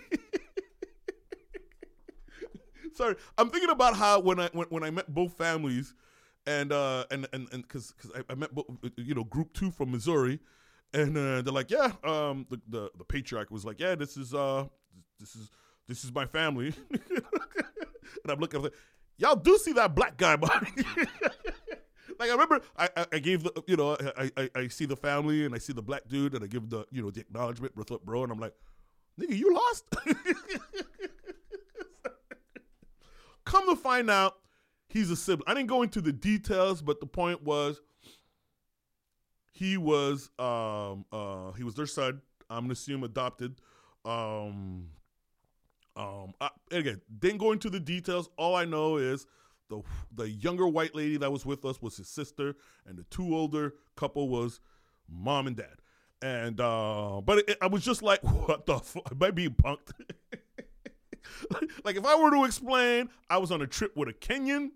Sorry, I'm thinking about how when I met both families, and because I met group 2 from Missouri, and they're like, yeah, the patriarch was like, yeah, this is my family, and I'm looking, I'm like, y'all do see that black guy behind you. Like I remember, I gave the I see the family and I see the black dude and I give the the acknowledgement, what's up, bro, and I'm like, nigga, you lost. Come to find out, he's a sibling. I didn't go into the details, but the point was, he was their son. I'm gonna assume adopted. Again, didn't go into the details. All I know is the younger white lady that was with us was his sister, and the 2 older couple was mom and dad. And but I was just like, what the fuck? Am I being punked? Like if I were to explain, I was on a trip with a Kenyan.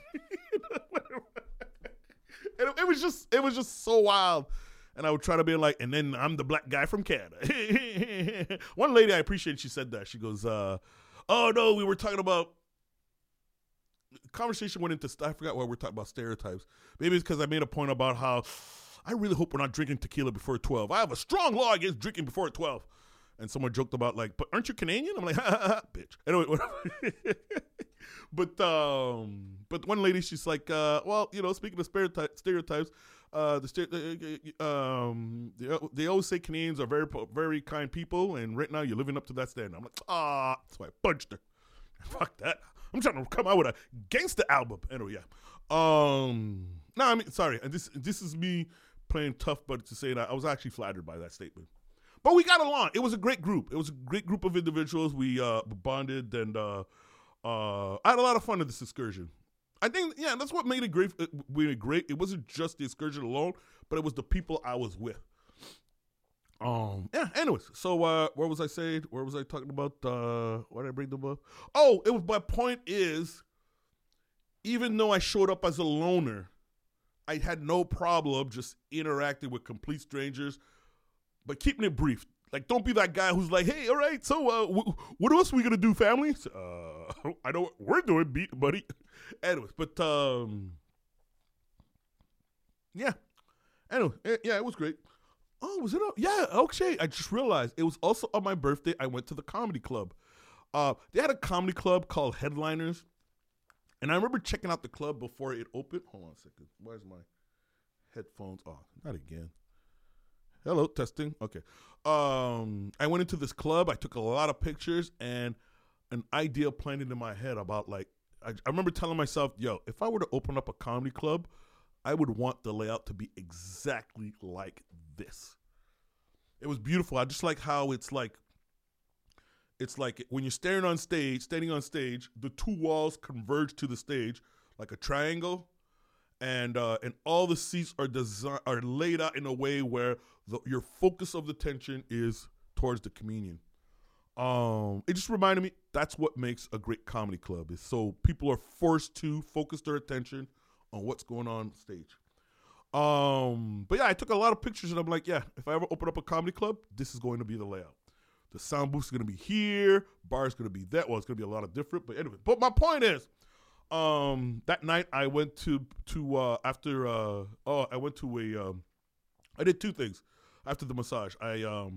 And it was just so wild. And I would try to be like, and then I'm the black guy from Canada. One lady, I appreciate she said that. She goes, oh no, we were talking about, conversation went into, I forgot why we were talking about stereotypes. Maybe it's because I made a point about how I really hope we're not drinking tequila before 12. I have a strong law against drinking before 12. And someone joked about like, but aren't you Canadian? I'm like, bitch. Anyway, whatever. But one lady, she's like, well, speaking of stereotypes, they always say Canadians are very, very kind people, and right now you're living up to that standard. I'm like, so I punched her. Fuck that. I'm trying to come out with a gangster album. Anyway, yeah. No, I mean, sorry. And this is me playing tough, but to say that I was actually flattered by that statement. But we got along. It was a great group. It was a great group of individuals. We bonded, and I had a lot of fun at this excursion. I think, yeah, that's what made it great. It wasn't just the excursion alone, but it was the people I was with. Yeah, anyways. So, where was I saying? Where was I talking about? Why did I bring them up? Oh, my point is, even though I showed up as a loner, I had no problem just interacting with complete strangers, but keeping it brief. Like, don't be that guy who's like, hey, all right, so what else are we going to do, family? I know what we're doing, buddy. Anyways, but, yeah. Anyway, yeah, it was great. Oh, was it? Yeah, okay. I just realized it was also on my birthday. I went to the comedy club. They had a comedy club called Headliners, and I remember checking out the club before it opened. Hold on a second. Where's my headphones? Oh, not again. Hello, testing. Okay. I went into this club. I took a lot of pictures, and an idea planted in my head about, like, I remember telling myself, yo, if I were to open up a comedy club, I would want the layout to be exactly like this. It was beautiful. I just like how it's like when you're standing on stage, the two walls converge to the stage like a triangle, and all the seats are laid out in a way where your focus of the attention is towards the comedian. It just reminded me that's what makes a great comedy club, is so people are forced to focus their attention on what's going on stage. But yeah, I took a lot of pictures, and I'm like, yeah, if I ever open up a comedy club, this is going to be the layout. The sound booth is going to be here, bar is going to be that. Well, it's going to be a lot of different, but anyway. But my point is, that night I went I did two things after the massage. I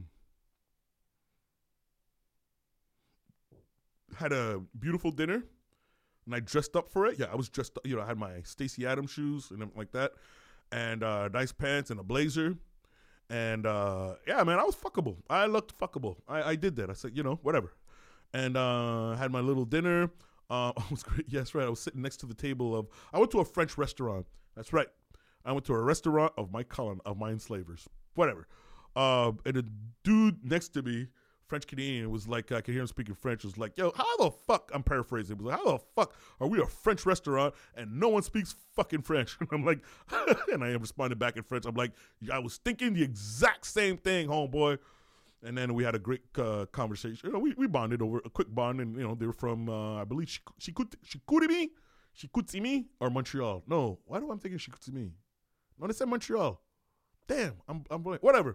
had a beautiful dinner, and I dressed up for it. Yeah, I was dressed up. I had my Stacey Adams shoes and everything like that, and nice pants and a blazer. And, yeah, man, I was fuckable. I looked fuckable. I did that. I said, whatever. And had my little dinner. It was great. Yes, right. I was sitting next to the table I went to a French restaurant. That's right. I went to a restaurant of my enslavers. Whatever. And the dude next to me, French Canadian, was like, I could hear him speaking French, was like, yo, how the fuck, I'm paraphrasing, was like, how the fuck are we a French restaurant and no one speaks fucking French? And I'm like, and I responded back in French. I'm like, I was thinking the exact same thing, homeboy. And then we had a great conversation. We bonded over a quick bond, and they were from I believe Chicoutimi or Montreal. No, why do I thinking Chicoutimi? No, they said Montreal. Damn, I'm blank. Whatever.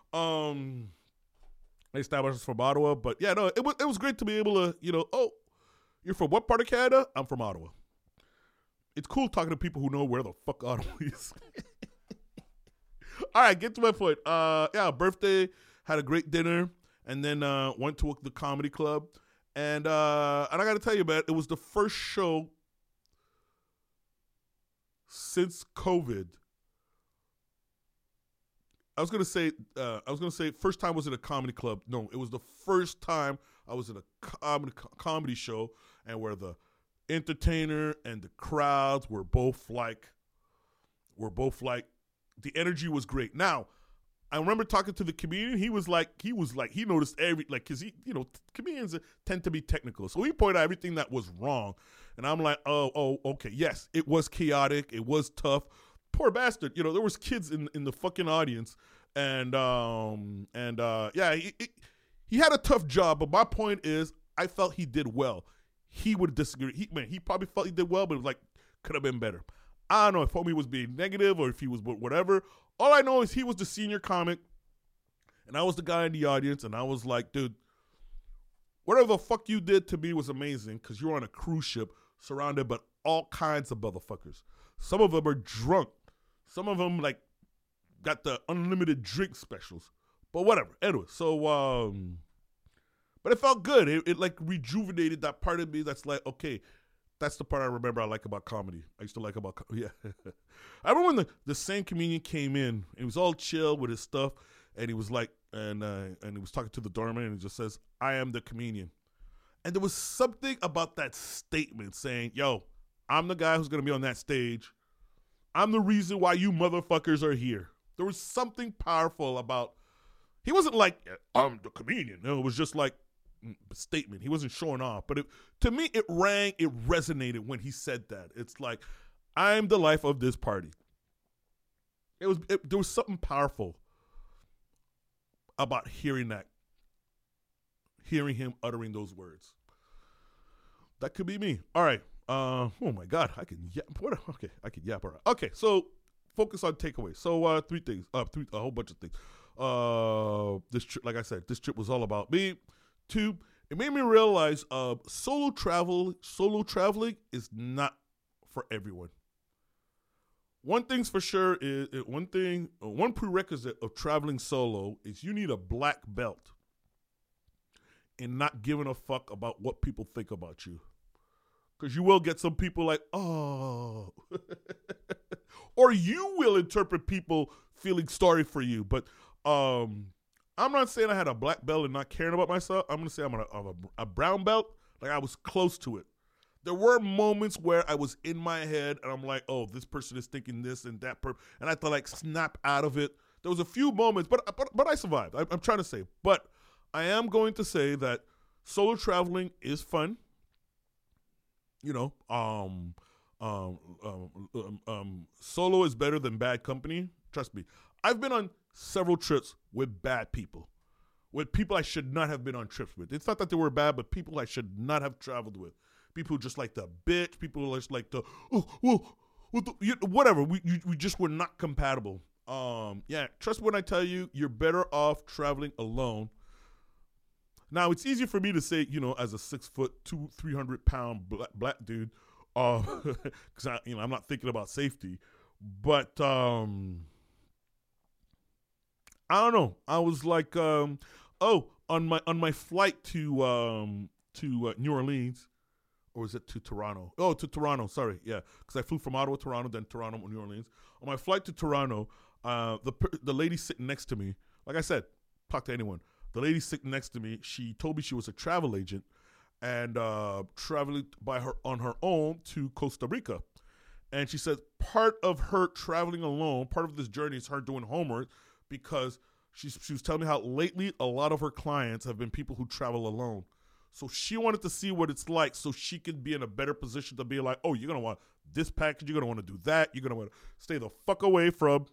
They established us from Ottawa, but yeah, no, it was great to be able to, oh, you're from what part of Canada? I'm from Ottawa. It's cool talking to people who know where the fuck Ottawa is. All right, get to my point. Yeah, birthday, had a great dinner, and then went to the comedy club, and I got to tell you, man, it was the first show since COVID. I was gonna say first time was at a comedy club. No, it was the first time I was at a comedy show, and where the entertainer and the crowds were both like the energy was great. Now, I remember talking to the comedian. He was like he noticed because comedians tend to be technical, so he pointed out everything that was wrong, and I'm like, oh, okay, yes, it was chaotic, it was tough. Poor bastard, there was kids in the fucking audience, and yeah, he had a tough job. But my point is, I felt he did well. He would disagree. He probably felt he did well, but it was like could have been better. I don't know if homie was being negative or if he was whatever. All I know is he was the senior comic, and I was the guy in the audience, and I was like, dude, whatever the fuck you did to me was amazing, because you're on a cruise ship surrounded by all kinds of motherfuckers. Some of them are drunk. Some of them, like, got the unlimited drink specials. But whatever. Anyway, so, but it felt good. It like, rejuvenated that part of me that's like, okay, that's the part I remember I like about comedy. I used to like about, yeah. I remember when the same comedian came in, and he was all chill with his stuff, and he was like, and he was talking to the doorman, and he just says, I am the comedian. And there was something about that statement saying, yo, I'm the guy who's going to be on that stage. I'm the reason why you motherfuckers are here. There was something powerful about, he wasn't like, I'm the comedian. No, it was just like a statement. He wasn't showing off. But to me, it resonated when he said that. It's like, I'm the life of this party. There was something powerful about hearing him uttering those words. That could be me. All right. Oh my God, I can yap. Okay, I can yap. All right. Okay, so focus on takeaways. So three things. A whole bunch of things. This trip, like I said, this trip was all about me. 2, it made me realize solo traveling is not for everyone. One thing's for sure is one prerequisite of traveling solo is you need a black belt in not giving a fuck about what people think about you. Because you will get some people like, oh. Or you will interpret people feeling sorry for you. But I'm not saying I had a black belt and not caring about myself. I'm going to say I'm a brown belt. Like I was close to it. There were moments where I was in my head and I'm like, oh, this person is thinking this and that. And I had to like snap out of it. There was a few moments, but I survived. I'm trying to say. But I am going to say that solo traveling is fun. You know, solo is better than bad company. Trust me. I've been on several trips with bad people. With people I should not have been on trips with. It's not that they were bad, but people I should not have traveled with. People who just like to bitch. People who just like to, whatever. We just were not compatible. Yeah, trust me when I tell you, you're better off traveling alone. Now, it's easy for me to say, you know, as a 6'2", 300-pound black dude, because I'm not thinking about safety. But I don't know. I was like, on my flight to New Orleans, or was it to Toronto? Oh, to Toronto. Sorry, yeah, because I flew from Ottawa, Toronto, then Toronto, New Orleans. On my flight to Toronto, the lady sitting next to me, like I said, talk to anyone. The lady sitting next to me, she told me she was a travel agent and traveling on her own to Costa Rica. And she said part of her traveling alone, part of this journey is her doing homework because she was telling me how lately a lot of her clients have been people who travel alone. So she wanted to see what it's like so she could be in a better position to be like, oh, you're going to want this package, you're going to want to do that, you're going to want to stay the fuck away from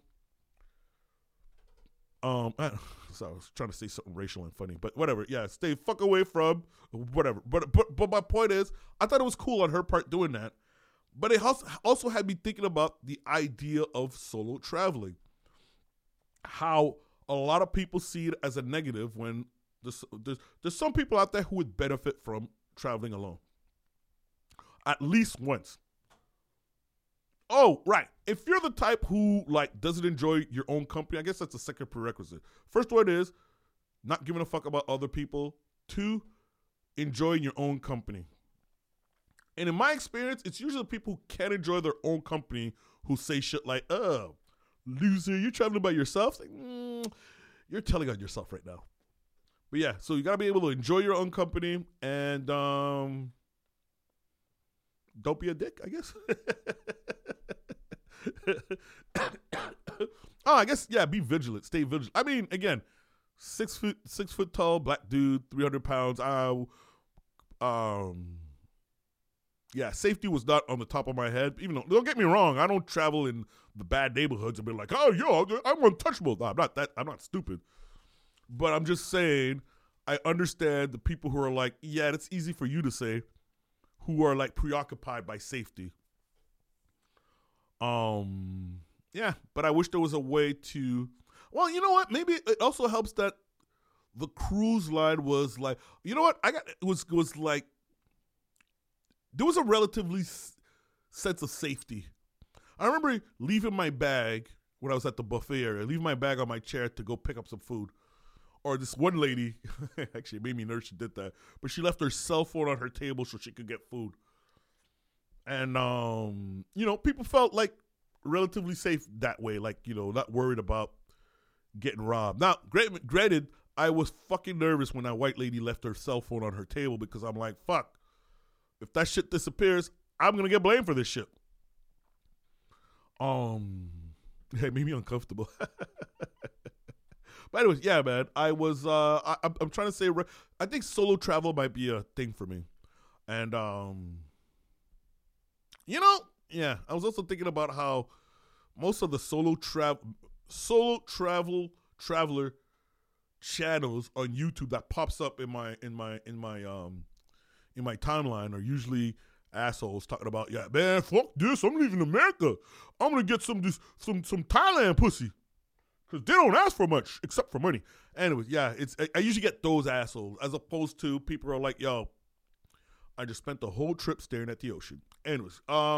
so I was trying to say something racial and funny, but whatever. Yeah, stay fuck away from whatever. But my point is, I thought it was cool on her part doing that. But it also had me thinking about the idea of solo traveling. How a lot of people see it as a negative when there's some people out there who would benefit from traveling alone. At least once. Oh, right. If you're the type who like doesn't enjoy your own company, I guess that's the second prerequisite. First one is not giving a fuck about other people. 2, enjoying your own company. And in my experience, it's usually the people who can't enjoy their own company who say shit like, oh, loser, you're traveling by yourself? Like, you're telling on yourself right now. But yeah, so you got to be able to enjoy your own company and don't be a dick, I guess. I guess, yeah, be vigilant. Stay vigilant. I mean, again, 6 foot tall, black dude, 300 pounds. Yeah, safety was not on the top of my head. Even though, don't get me wrong, I don't travel in the bad neighborhoods and be like, oh, yo, I'm untouchable. No, I'm not stupid. But I'm just saying, I understand the people who are like, yeah, it's easy for you to say, who are like preoccupied by safety. Yeah, but I wish there was a way to, well, you know what? Maybe it also helps that the cruise line was like, you know what? It was like, there was a relatively sense of safety. I remember leaving my bag when I was at the buffet area, leaving my bag on my chair to go pick up some food. Or this one lady, actually it made me nervous she did that, but she left her cell phone on her table so she could get food. And, you know, people felt like relatively safe that way, like, you know, not worried about getting robbed. Now, granted, I was fucking nervous when that white lady left her cell phone on her table because I'm like, fuck, if that shit disappears, I'm going to get blamed for this shit. It made me uncomfortable. But anyways, yeah, man, I was, I'm trying to say, I think solo travel might be a thing for me. And, you know, yeah, I was also thinking about how most of the solo traveler channels on YouTube that pops up in my timeline are usually assholes talking about, yeah, man, fuck this. I'm leaving America. I'm going to get some Thailand pussy. Because they don't ask for much except for money. Anyways, yeah, I usually get those assholes as opposed to people who are like, yo, I just spent the whole trip staring at the ocean. Anyways,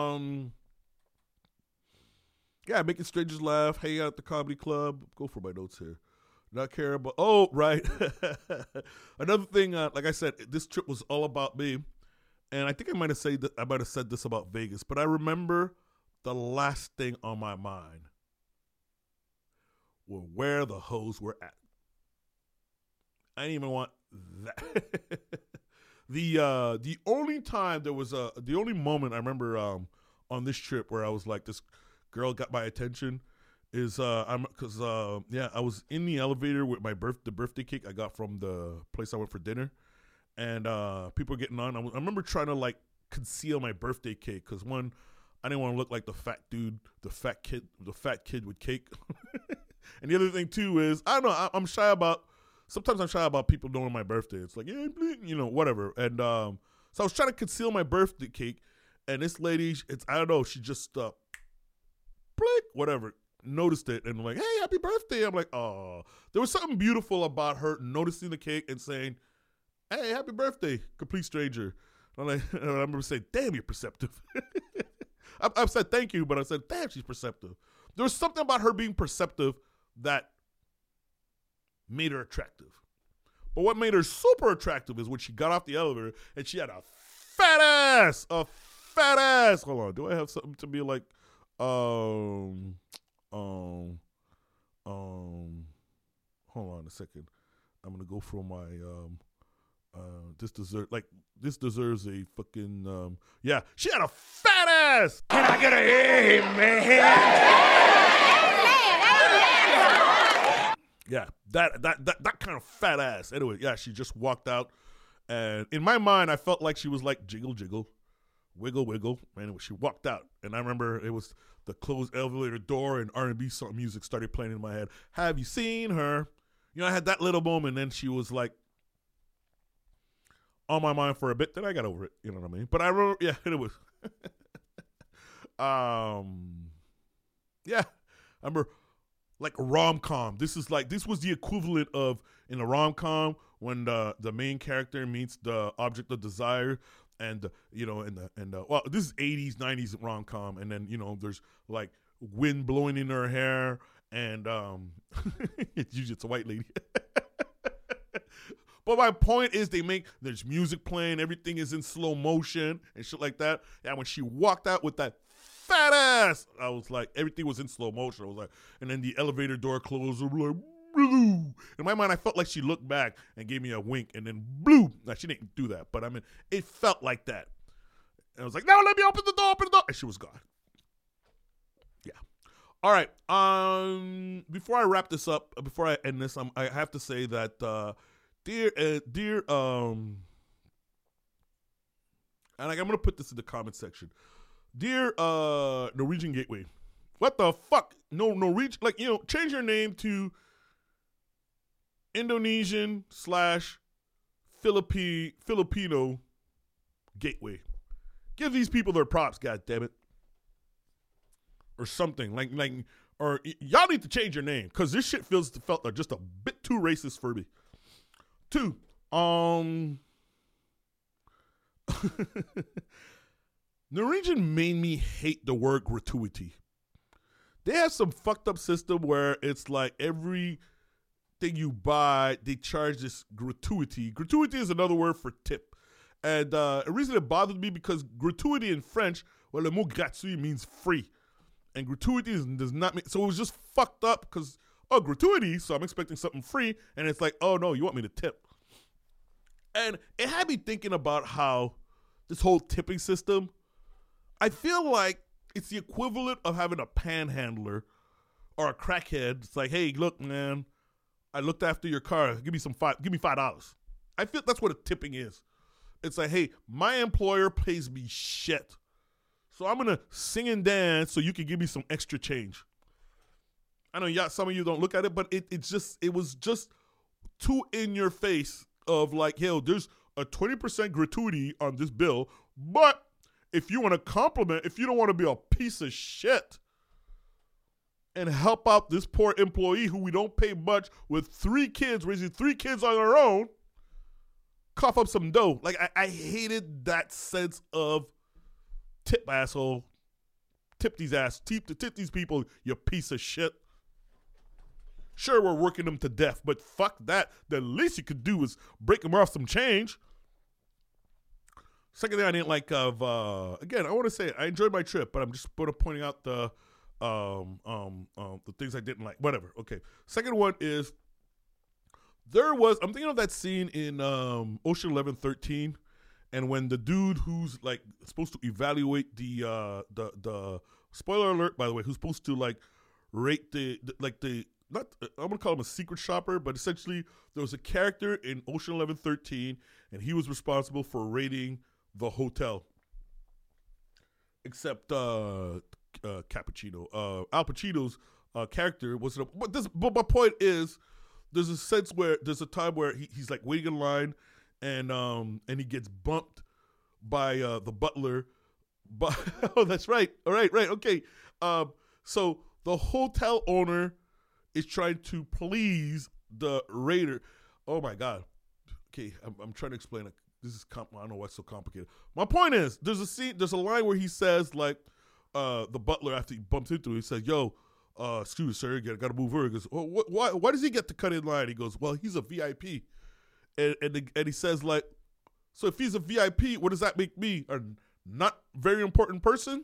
yeah, making strangers laugh, hang out at the comedy club. Go for my notes here. Not care about, oh, right. Another thing, like I said, this trip was all about me. And I think I might have said this about Vegas, but I remember the last thing on my mind were where the hoes were at. I didn't even want that. The only time the only moment I remember on this trip where I was like, this girl got my attention is I was in the elevator with the birthday cake I got from the place I went for dinner, and people were getting on. I remember trying to like conceal my birthday cake because one, I didn't want to look like the fat kid with cake. And the other thing too is sometimes I'm shy about people knowing my birthday. It's like, yeah, whatever. And so I was trying to conceal my birthday cake, and this lady, she just whatever, noticed it and like, hey, happy birthday. I'm like, oh, there was something beautiful about her noticing the cake and saying, hey, happy birthday, complete stranger. And I remember saying, damn, you're perceptive. I've said thank you, but I said, damn, she's perceptive. There was something about her being perceptive that made her attractive. But what made her super attractive is when she got off the elevator and she had a fat ass. Hold on, do I have something to be like, hold on a second. I'm gonna go for my this deserves a fucking yeah, she had a fat ass. Can I get a amen? Yeah, that kind of fat ass. Anyway, yeah, she just walked out, and in my mind, I felt like she was like jiggle, jiggle, wiggle, wiggle. Anyway, she walked out, and I remember it was the closed elevator door, and R&B song music started playing in my head. Have you seen her? I had that little moment, and then she was like on my mind for a bit. Then I got over it. You know what I mean? But I remember, yeah, it was. Yeah, I remember. Like a rom-com. This was the equivalent of in a rom-com when the main character meets the object of desire, and well, this is 80s, 90s rom-com, and then there's like wind blowing in her hair, and it's usually a white lady. But my point is there's music playing, everything is in slow motion and shit like that. And when she walked out with that fat ass, I was like, everything was in slow motion. I was like, and then the elevator door closed. I'm like, blue. In my mind, I felt like she looked back and gave me a wink, and then blue. Now she didn't do that, but I mean, it felt like that. And I was like, no, let me open the door, and she was gone. Yeah. All right. Before I wrap this up, before I end this, I have to say that, dear, and I'm gonna put this in the comment section. Dear Norwegian Gateway, what the fuck? No, Norwegian, change your name to Indonesian / Filipino Gateway. Give these people their props, goddammit. Or something. Or y'all need to change your name, because this shit felt like just a bit too racist for me. 2, Norwegian made me hate the word gratuity. They have some fucked up system where it's like everything you buy, they charge this gratuity. Gratuity is another word for tip. And the reason it bothered me because gratuity in French, well, le mot gratuit means free. And gratuity does not mean, so it was just fucked up because, gratuity, so I'm expecting something free. And it's like, oh no, you want me to tip. And it had me thinking about how this whole tipping system, I feel like it's the equivalent of having a panhandler or a crackhead. It's like, hey, look, man, I looked after your car. Give me $5. I feel that's what a tipping is. It's like, hey, my employer pays me shit, so I'm gonna sing and dance so you can give me some extra change. I know some of you don't look at it, but it was just too in your face of like, yo, there's a 20% gratuity on this bill, but if you want to compliment, if you don't want to be a piece of shit and help out this poor employee who we don't pay much with 3 kids, raising 3 kids on their own, cough up some dough. Like, I hated that sense of tip asshole. Tip these people, you piece of shit. Sure, we're working them to death, but fuck that. The least you could do is break them off some change. Second thing I didn't like of, again, I want to say I enjoyed my trip, but I'm just pointing out the things I didn't like. Whatever. Okay. Second one is I'm thinking of that scene in Ocean 11-13, and when the dude who's like supposed to evaluate the spoiler alert, by the way, who's supposed to like rate not I'm gonna call him a secret shopper, but essentially there was a character in Ocean 11-13, and he was responsible for rating the hotel. Except Cappuccino, Al Pacino's character wasn't. But my point is, there's a time where he's like waiting in line, and he gets bumped by the butler. But oh, that's right. All right, okay. So the hotel owner is trying to please the raider. Oh my God. Okay, I'm trying to explain it. This is I don't know why it's so complicated. My point is, there's a line where he says like, the butler, after he bumps into him, he says, "Yo, excuse me, sir, you gotta move over." He goes, "Oh, why does he get to cut in line?" He goes, "Well, he's a VIP," and he says like, "So if he's a VIP, what does that make me? A not very important person?"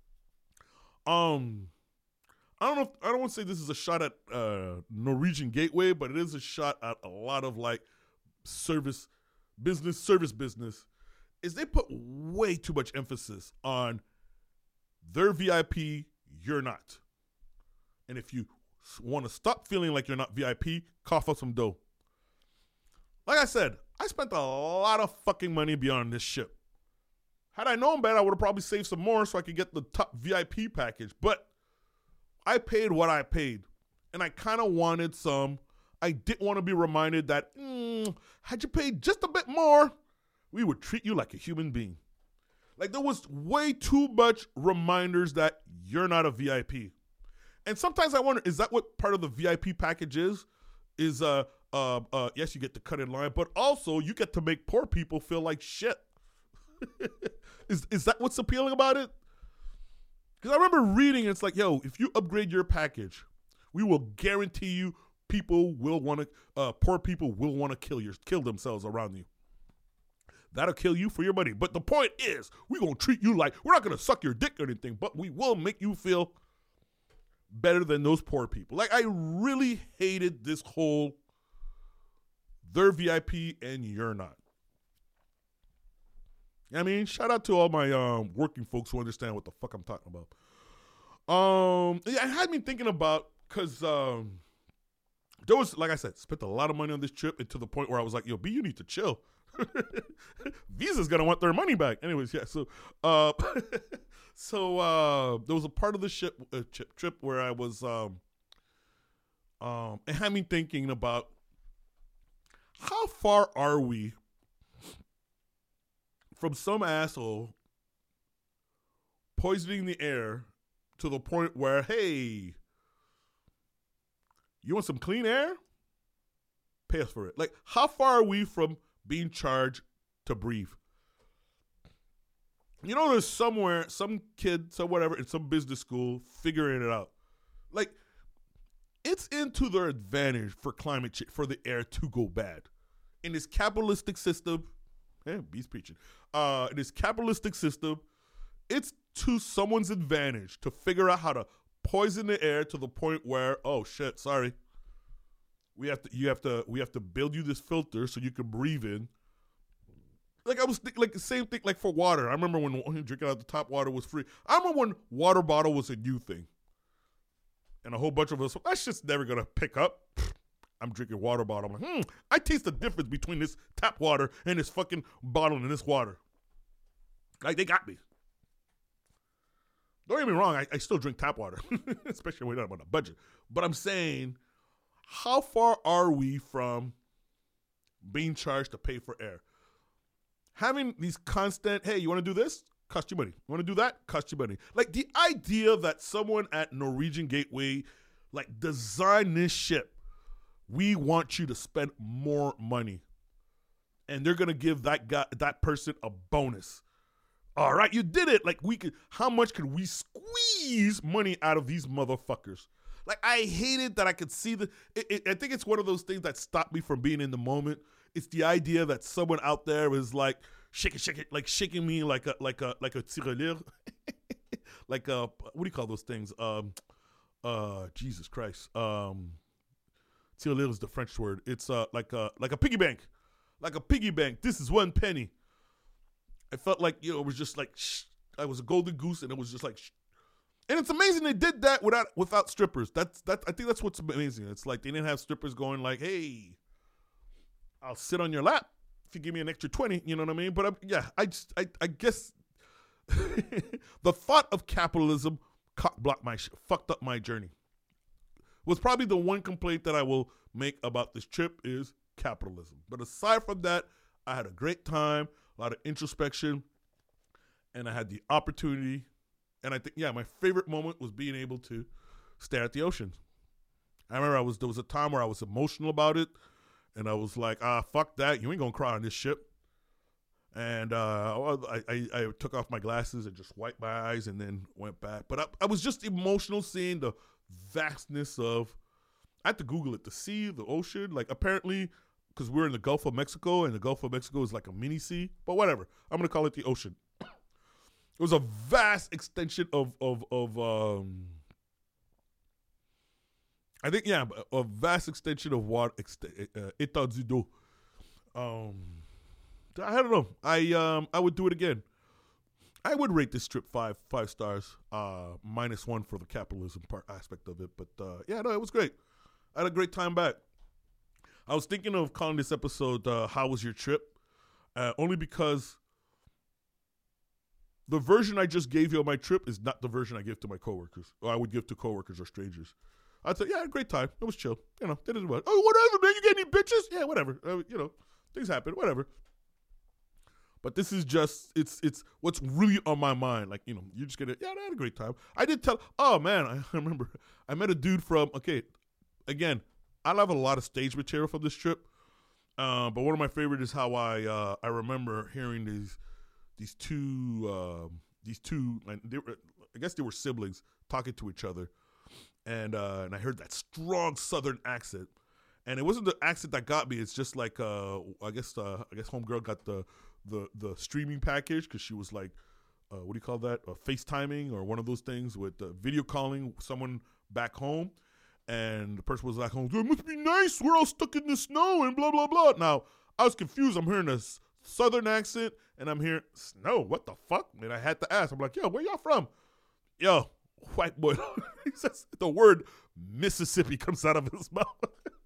I don't want to say this is a shot at Norwegian Gateway, but it is a shot at a lot of like service business, is they put way too much emphasis on they're VIP, you're not. And if you want to stop feeling like you're not VIP, cough up some dough. Like I said, I spent a lot of fucking money beyond this ship. Had I known better, I would have probably saved some more so I could get the top VIP package. But I paid what I paid. And I kind of wanted some. I didn't want to be reminded that, had you paid just a bit more, we would treat you like a human being. Like, there was way too much reminders that you're not a VIP. And sometimes I wonder, is that what part of the VIP package is? Is, yes, you get to cut in line, but also you get to make poor people feel like shit. Is that what's appealing about it? Because I remember reading, it's like, yo, if you upgrade your package, we will guarantee you poor people will want to kill themselves around you. That'll kill you for your money. But the point is, we're going to treat you like, we're not going to suck your dick or anything, but we will make you feel better than those poor people. Like, I really hated this whole, they're VIP and you're not. I mean, shout out to all my working folks who understand what the fuck I'm talking about. Yeah, it had me thinking about, because there was, like I said, spent a lot of money on this trip, and to the point where I was like, yo, B, you need to chill. Visa's gonna want their money back. Anyways, yeah. So, there was a part of the trip where I was, it had me thinking about how far are we from some asshole poisoning the air to the point where, hey, you want some clean air? Pay us for it. Like, how far are we from being charged to breathe? You know, there's somewhere, some kid, some whatever, in some business school figuring it out. Like, it's into their advantage for climate change, for the air to go bad. In this capitalistic system, B's preaching. In this capitalistic system, it's to someone's advantage to figure out how to poison the air to the point where, oh shit, sorry, we have to build you this filter so you can breathe in. Like, I was like the same thing, like for water. I remember when drinking out the top water was free. I remember when water bottle was a new thing, and a whole bunch of us, that's just never gonna pick up. I'm drinking water bottle. I'm like, I taste the difference between this tap water and this fucking bottle and this water. Like, they got me. Don't get me wrong, I still drink tap water, especially when I'm on a budget. But I'm saying, how far are we from being charged to pay for air? Having these constant, hey, you want to do this? Cost you money. You want to do that? Cost you money. Like the idea that someone at Norwegian Gateway like designed this ship. We want you to spend more money. And they're gonna give that person a bonus. All right, you did it. Like how much could we squeeze money out of these motherfuckers? Like I hated that I could see I think it's one of those things that stopped me from being in the moment. It's the idea that someone out there is like shake it, like shaking me like a tirelire, like what do you call those things? Jesus Christ, tirelire is the French word. It's like a piggy bank. Like a piggy bank. This is 1 penny. I felt like, it was just like, I was a golden goose and it was just like, and it's amazing they did that without strippers. I think that's what's amazing. It's like they didn't have strippers going like, hey, I'll sit on your lap if you give me an extra 20, you know what I mean? But I guess the thought of capitalism fucked up my journey. Was probably the one complaint that I will make about this trip is capitalism. But aside from that, I had a great time, a lot of introspection, and I had the opportunity. And I think, my favorite moment was being able to stare at the ocean. I remember there was a time where I was emotional about it, and I was like, fuck that. You ain't gonna cry on this ship. And I took off my glasses and just wiped my eyes and then went back. But I was just emotional seeing the vastness of, I had to Google it, the sea, the ocean. Like apparently, because we're in the Gulf of Mexico, and the Gulf of Mexico is like a mini sea. But whatever. I'm going to call it the ocean. It was a vast extension of I think, a vast extension of water, étendue d'eau. I don't know. I would do it again. I would rate this trip five stars, -1 for the capitalism aspect of it. But it was great. I had a great time back. I was thinking of calling this episode "How Was Your Trip?" Only because the version I just gave you of my trip is not the version I give to my coworkers, or I would give to coworkers or strangers. I'd say, I had a great time. It was chill. They didn't what? Oh, whatever, man. You get any bitches? Yeah, whatever. Things happen. Whatever. But this is just, it's what's really on my mind. Like, you just get it. Yeah, I had a great time. I did tell, oh, man, I remember I met a dude from, again, I have a lot of stage material from this trip. But one of my favorite is how I remember hearing these two, and I guess they were siblings talking to each other. And I heard that strong Southern accent. And it wasn't the accent that got me. It's just like, I guess homegirl got the streaming package because she was like, what do you call that? FaceTiming or one of those things with video calling someone back home. And the person was like, oh, it must be nice. We're all stuck in the snow and blah, blah, blah. Now, I was confused. I'm hearing a Southern accent and I'm hearing snow. What the fuck? And I had to ask. I'm like, yo, where y'all from? Yo, white boy. He says the word Mississippi comes out of his mouth.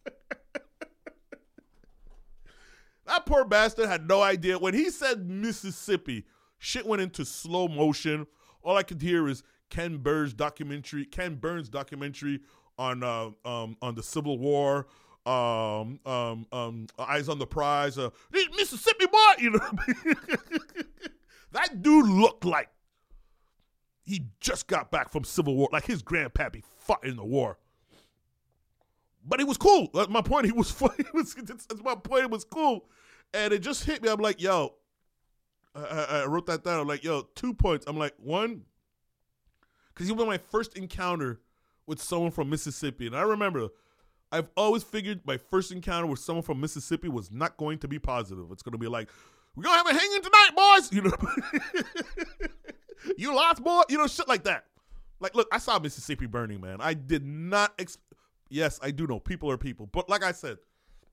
That poor bastard had no idea. When he said Mississippi, shit went into slow motion. All I could hear is Ken Burns documentary on the Civil War, Eyes on the Prize, Mississippi boy, you know what I mean? That dude looked like he just got back from Civil War, like his grandpappy fought in the war. But he was cool. That's my point. He was funny. That's my point. It was cool. And it just hit me. I'm like, yo, I wrote that down. I'm like, yo, 2 points. I'm like, one, because he was my first encounter with someone from Mississippi. And I remember, I've always figured my first encounter with someone from Mississippi was not going to be positive. It's going to be like, we're going to have a hanging tonight, boys. You know, you lost, boy. You know, shit like that. Like, look, I saw Mississippi burning, man. I did not yes, I do know. People are people. But like I said,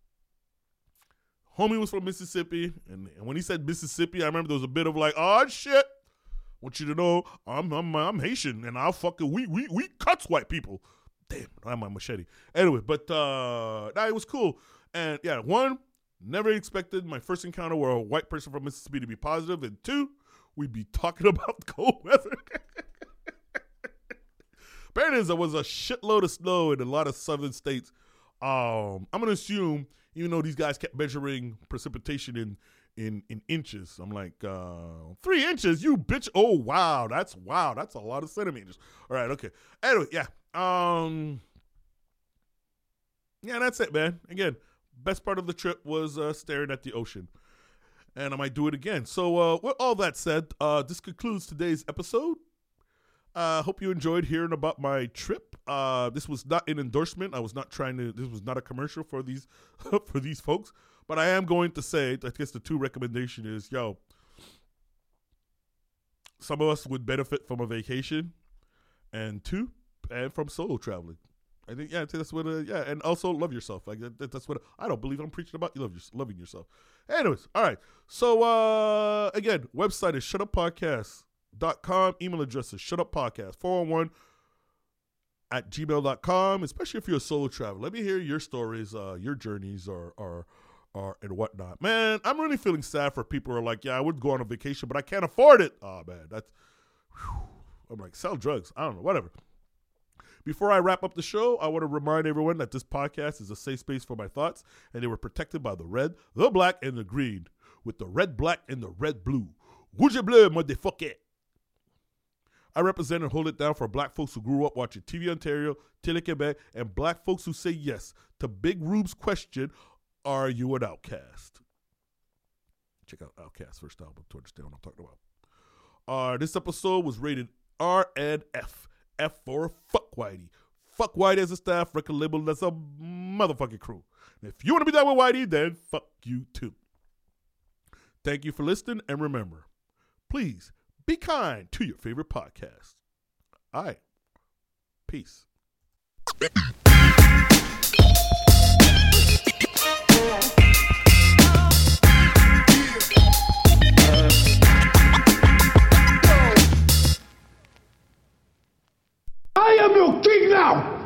homie was from Mississippi. And when he said Mississippi, I remember there was a bit of like, oh, shit. Want you to know, I'm Haitian, and I'll fucking, we cuts white people. Damn, I have my machete. Anyway, but it was cool. And yeah, one, never expected my first encounter where a white person from Mississippi to be positive. And two, we'd be talking about cold weather. Apparently, there was a shitload of snow in a lot of southern states. I'm going to assume, even though these guys kept measuring precipitation in inches. I'm like, 3 inches, you bitch. Oh, wow. That's a lot of centimeters. All right, okay. Anyway, yeah. Yeah, that's it, man. Again, best part of the trip was staring at the ocean. And I might do it again. So with all that said, this concludes today's episode. Hope you enjoyed hearing about my trip. This was not an endorsement. I was not this was not a commercial for these for these folks. But I am going to say, I guess the 2 recommendation is, some of us would benefit from a vacation, and from solo traveling. I think that's what. And also love yourself. Like that's what I don't believe I'm preaching about. Loving yourself. Anyways, all right. So again, website is shutuppodcast.com. Email address is shutuppodcast411@gmail.com. Especially if you're a solo traveler, let me hear your stories, your journeys, or and whatnot. Man, I'm really feeling sad for people who are like, I would go on a vacation, but I can't afford it. Oh man, I'm like, sell drugs. I don't know, whatever. Before I wrap up the show, I want to remind everyone that this podcast is a safe space for my thoughts, and they were protected by the red, the black, and the green, with the red, black, and the red, blue. Rouge bleu, motherfucker. I represent and hold it down for black folks who grew up watching TV Ontario, Télé-Québec, and black folks who say yes to Big Rube's question, are you an outcast? Check out Outkast's first album to understand what I'm talking about. This episode was rated R and F. F for Fuck Whitey. Fuck Whitey as a staff, record label as a motherfucking crew. And if you want to be down with Whitey, then fuck you too. Thank you for listening, and remember, please be kind to your favorite podcast. All right. Peace. I am your king now!